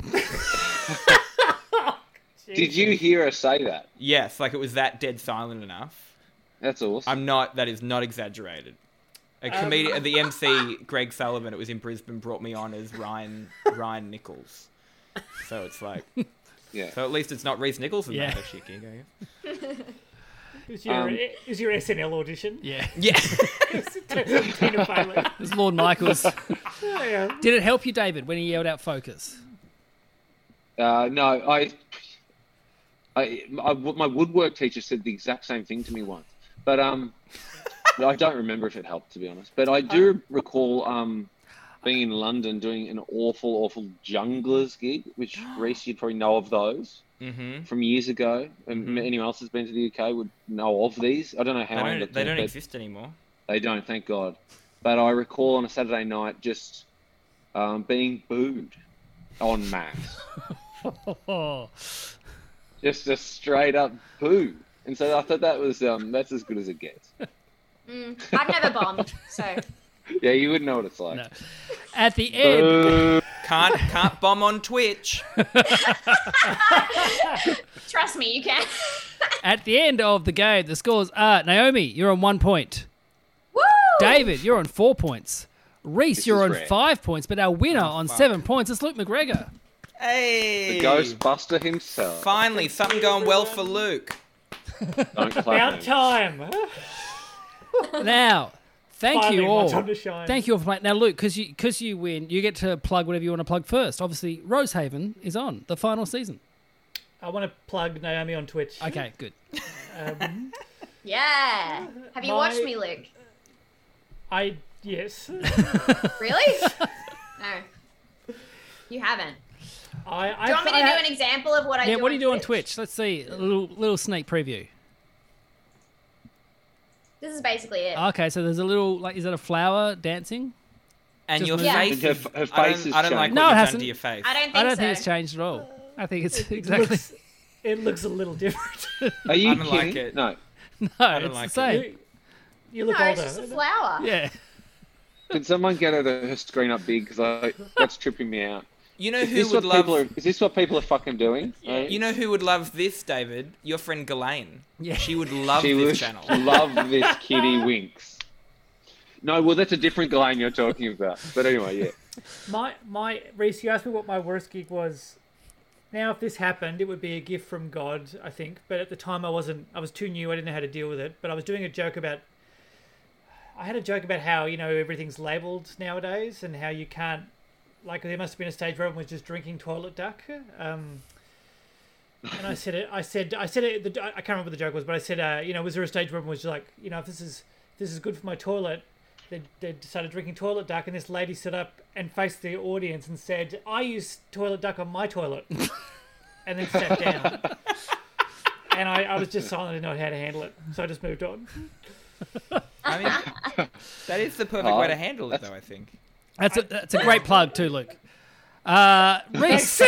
Did you hear her say that? Yes, like, it was that dead silent enough. That's awesome. I'm not, that is not exaggerated. A Um, comedian, the M C, Greg Sullivan, it was in Brisbane, brought me on as Ryan Ryan Nichols. So it's like, Yeah. So at least it's not Reese Nicholson. Yeah. That shit gig, I guess. It was your, Um, it was your S N L audition. Yeah. Yeah. Tina Fey. It was Lord Michaels. Oh, yeah. Did it help you, David, when he yelled out focus? Uh, no, I, I, I, my woodwork teacher said the exact same thing to me once, but um, I don't remember if it helped, to be honest. But I do recall um, being in London doing an awful, awful Junglers gig, which Reese, you'd probably know of those Mm-hmm. from years ago, and Mhm. anyone else that's been to the U K would know of these. I don't know They how I ended don't, up they doing don't it, exist anymore. but they don't, thank God. But I recall on a Saturday night just um, being booed en masse. Oh, Just a straight up boo. And so I thought that was um that's as good as it gets. Mm, I've never bombed, so Yeah, you wouldn't know what it's like. no. At the end, Boo. Can't can't bomb on Twitch. trust me, you can. at the end of the game, the scores are Naomi, you're on one point. Woo! David, you're on four points. Reese, This you're is on rare. five points, but our winner on fuck. seven points is Luke McGregor. Hey. The Ghostbuster himself. Finally, something going well for Luke. Don't clap About me. time. Now, thank Finally, you my all. time to shine. Thank you all for playing. Now, Luke, because you because you win, you get to plug whatever you want to plug first. Obviously, Rosehaven is on the final season. I want to plug Naomi on Twitch. Okay, good. Um, Yeah. Have you My- watched me, Luke? I yes. Really? No. You haven't. I. I Do you want me to I, do an example of what I Yeah, do what do on you do on Twitch? Let's see a little little sneak preview. This is basically it. Okay, so there's a little like, is that a flower dancing? And Just your move- Yeah. face. Her- is- her I face don't, has I don't like changed. what No, it you've done hasn't. to your face. I don't think I don't so. think it's changed at all. I think it's It exactly. looks, it looks a little different. Are you I don't like kidding? it. No. No, don't it's like the same. you, you look No, older. it's just a flower. Yeah. Can someone get her, her screen up big? Because I that's tripping me out. You know Is who this, would what people love? are, is this what people are fucking doing? Eh? You know who would love this, David? Your friend Ghislaine. Yeah. She would love she this would channel. love this kitty winks. No, well, that's a different Ghislaine you're talking about. But anyway, yeah. My my Reese, you asked me what my worst gig was. Now, if this happened, it would be a gift from God, I think. But at the time, I wasn't. I was too new. I didn't know how to deal with it. But I was doing a joke about. I had a joke about how you know everything's labelled nowadays, and how you can't. Like there must have been a stage where everyone was just drinking toilet duck. Um, and I said it. I said. I said it. The, I can't remember what the joke was, but I said, uh, you know, was there a stage where everyone was like, you know, if this is if this is good for my toilet. They, they started drinking toilet duck, and this lady stood up and faced the audience and said, I use toilet duck on my toilet. And then sat down. And I, I was just silent and didn't know how to handle it. So I just moved on. I mean, that is the perfect Oh, way to handle it, that's- though. I think. That's a that's a great plug too, Luke. Uh, Reese.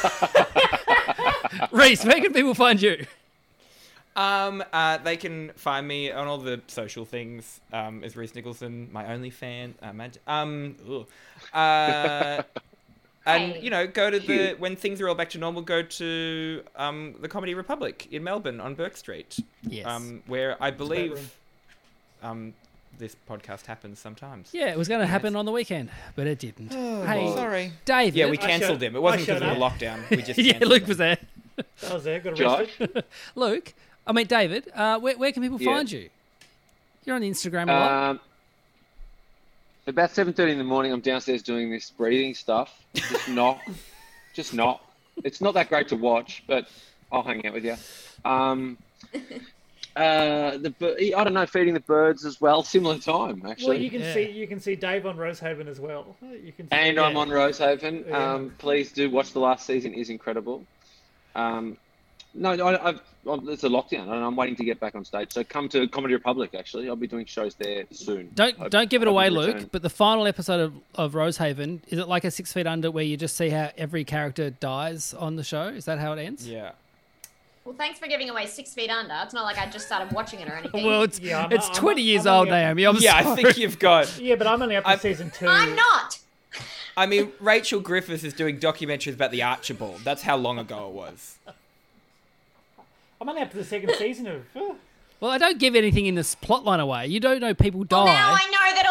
Reese, where can people find you? Um, uh, they can find me on all the social things. Um, as Reese Nicholson, my OnlyFans. Uh, mag- um, ugh. uh, and Hey. you know, go to the Cute. when things are all back to normal. Go to um the Comedy Republic in Melbourne on Burke Street. Yes. Um, where I room. believe, um, this podcast happens sometimes. Yeah, it was going to happen on the weekend, but it didn't. hey, Sorry. David. Yeah, we I cancelled showed- him. It wasn't I because of showed the lockdown. We just yeah, cancelled Luke them. was there. I was there, got Josh? arrested. Luke, I mean David. Uh, where where can people Yeah. find you? You're on Instagram a lot. Um, about seven thirty in the morning, I'm downstairs doing this breathing stuff. Just knock. Just knock. It's not that great to watch, but I'll hang out with you. Um, uh, the bir- I don't know, feeding the birds as well. Similar time, Well, actually. you can Yeah. see you can see Dave on Rosehaven as well. You can see, And I'm yeah. on Rosehaven. Yeah. Um, please do watch the last season; is incredible. Um, no, I, I've, I'm, it's a lockdown, and I'm waiting to get back on stage. So come to Comedy Republic. Actually, I'll be doing shows there soon. Don't Hope- don't give it hope away, to Luke. return. But the final episode of, of Rosehaven, is it like a Six Feet Under where you just see how every character dies on the show? Is that how it ends? Yeah. Well, thanks for giving away Six Feet Under. It's not like I just started watching it or anything. Well, it's Yeah, I'm- it's I'm- twenty I'm years only old, up- Naomi. I'm Yeah, I sorry. think you've got. Yeah, but I'm only up to I'm- season two. I'm not. I mean, Rachel Griffiths is doing documentaries about the Archibald. That's how long ago it was. I'm only up to the second season of. Well, I don't give anything in this plot line away. You don't know people die. Well, now I know that all the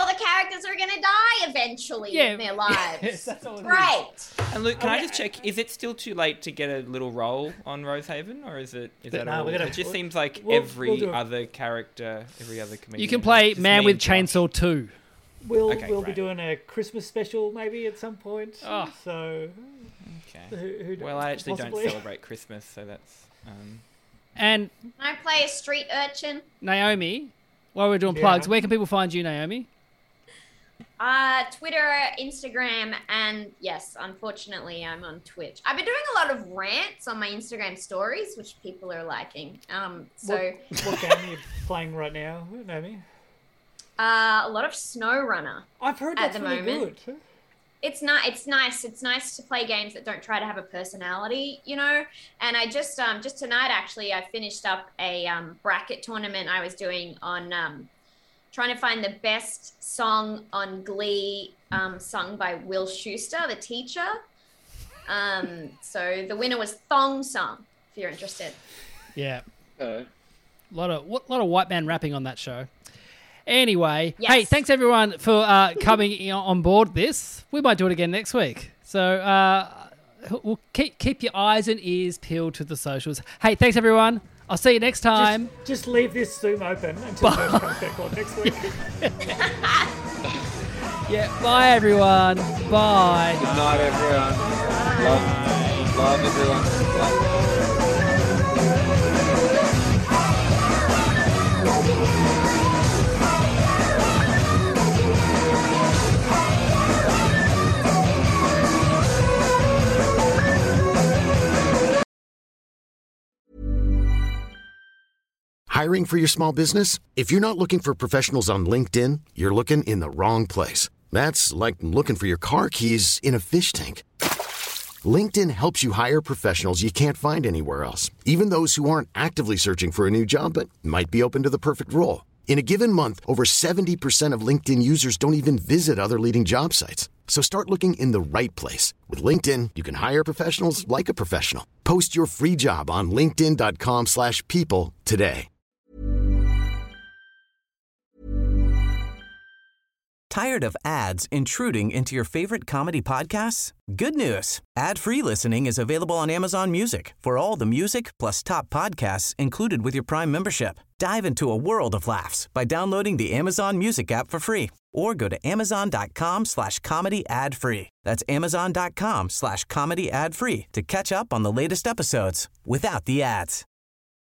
characters are gonna die eventually Yeah. in their lives. Yes, that's all it is. Great. And Luke, can I Okay. just check? Is it still too late to get a little role on Rosehaven, or is it? Is that No, all? we're gonna- it just seems like we'll- every we'll do it. other character, every other comedian. You can play Just Man me with and Josh. Chainsaw two. We'll Okay, we'll be great. doing a Christmas special maybe at some point. Oh. So Okay. who, who Well, I actually possibly. don't celebrate Christmas, so that's. Um, And Can I play a street urchin? Naomi, while we're doing Yeah. plugs, where can people find you, Naomi? Uh, Twitter, Instagram, and yes, unfortunately, I'm on Twitch. I've been doing a lot of rants on my Instagram stories, which people are liking. Um, so What, what game are you playing right now, Naomi? uh, a lot of SnowRunner. I've heard At that's the really moment. good. It's not. It's nice. It's nice to play games that don't try to have a personality, you know. And I just, um, just tonight actually, I finished up a um, bracket tournament I was doing on um, trying to find the best song on Glee um, sung by Will Schuster, the teacher. Um, so the winner was Thong Song. If you're interested. Yeah, Uh, a lot of what, lot of white man rapping on that show. Anyway, Yes. hey, thanks everyone for uh, coming in- on board this. We might do it again next week. So uh, we'll keep keep your eyes and ears peeled to the socials. Hey, thanks everyone. I'll see you next time. Just, just leave this Zoom open until Josh comes back on next week. Yeah, bye everyone. Bye. good night, everyone. Love, love everyone. Love. Hiring for your small business? If you're not looking for professionals on LinkedIn, you're looking in the wrong place. That's like looking for your car keys in a fish tank. LinkedIn helps you hire professionals you can't find anywhere else, even those who aren't actively searching for a new job but might be open to the perfect role. In a given month, over seventy percent of LinkedIn users don't even visit other leading job sites. So start looking in the right place. With LinkedIn, you can hire professionals like a professional. Post your free job on linkedin dot com slash people today. Tired of ads intruding into your favorite comedy podcasts? Good news. Ad-free listening is available on Amazon Music for all the music plus top podcasts included with your Prime membership. Dive into a world of laughs by downloading the Amazon Music app for free or go to amazon.com slash comedy ad free. That's amazon.com slash comedy ad free to catch up on the latest episodes without the ads.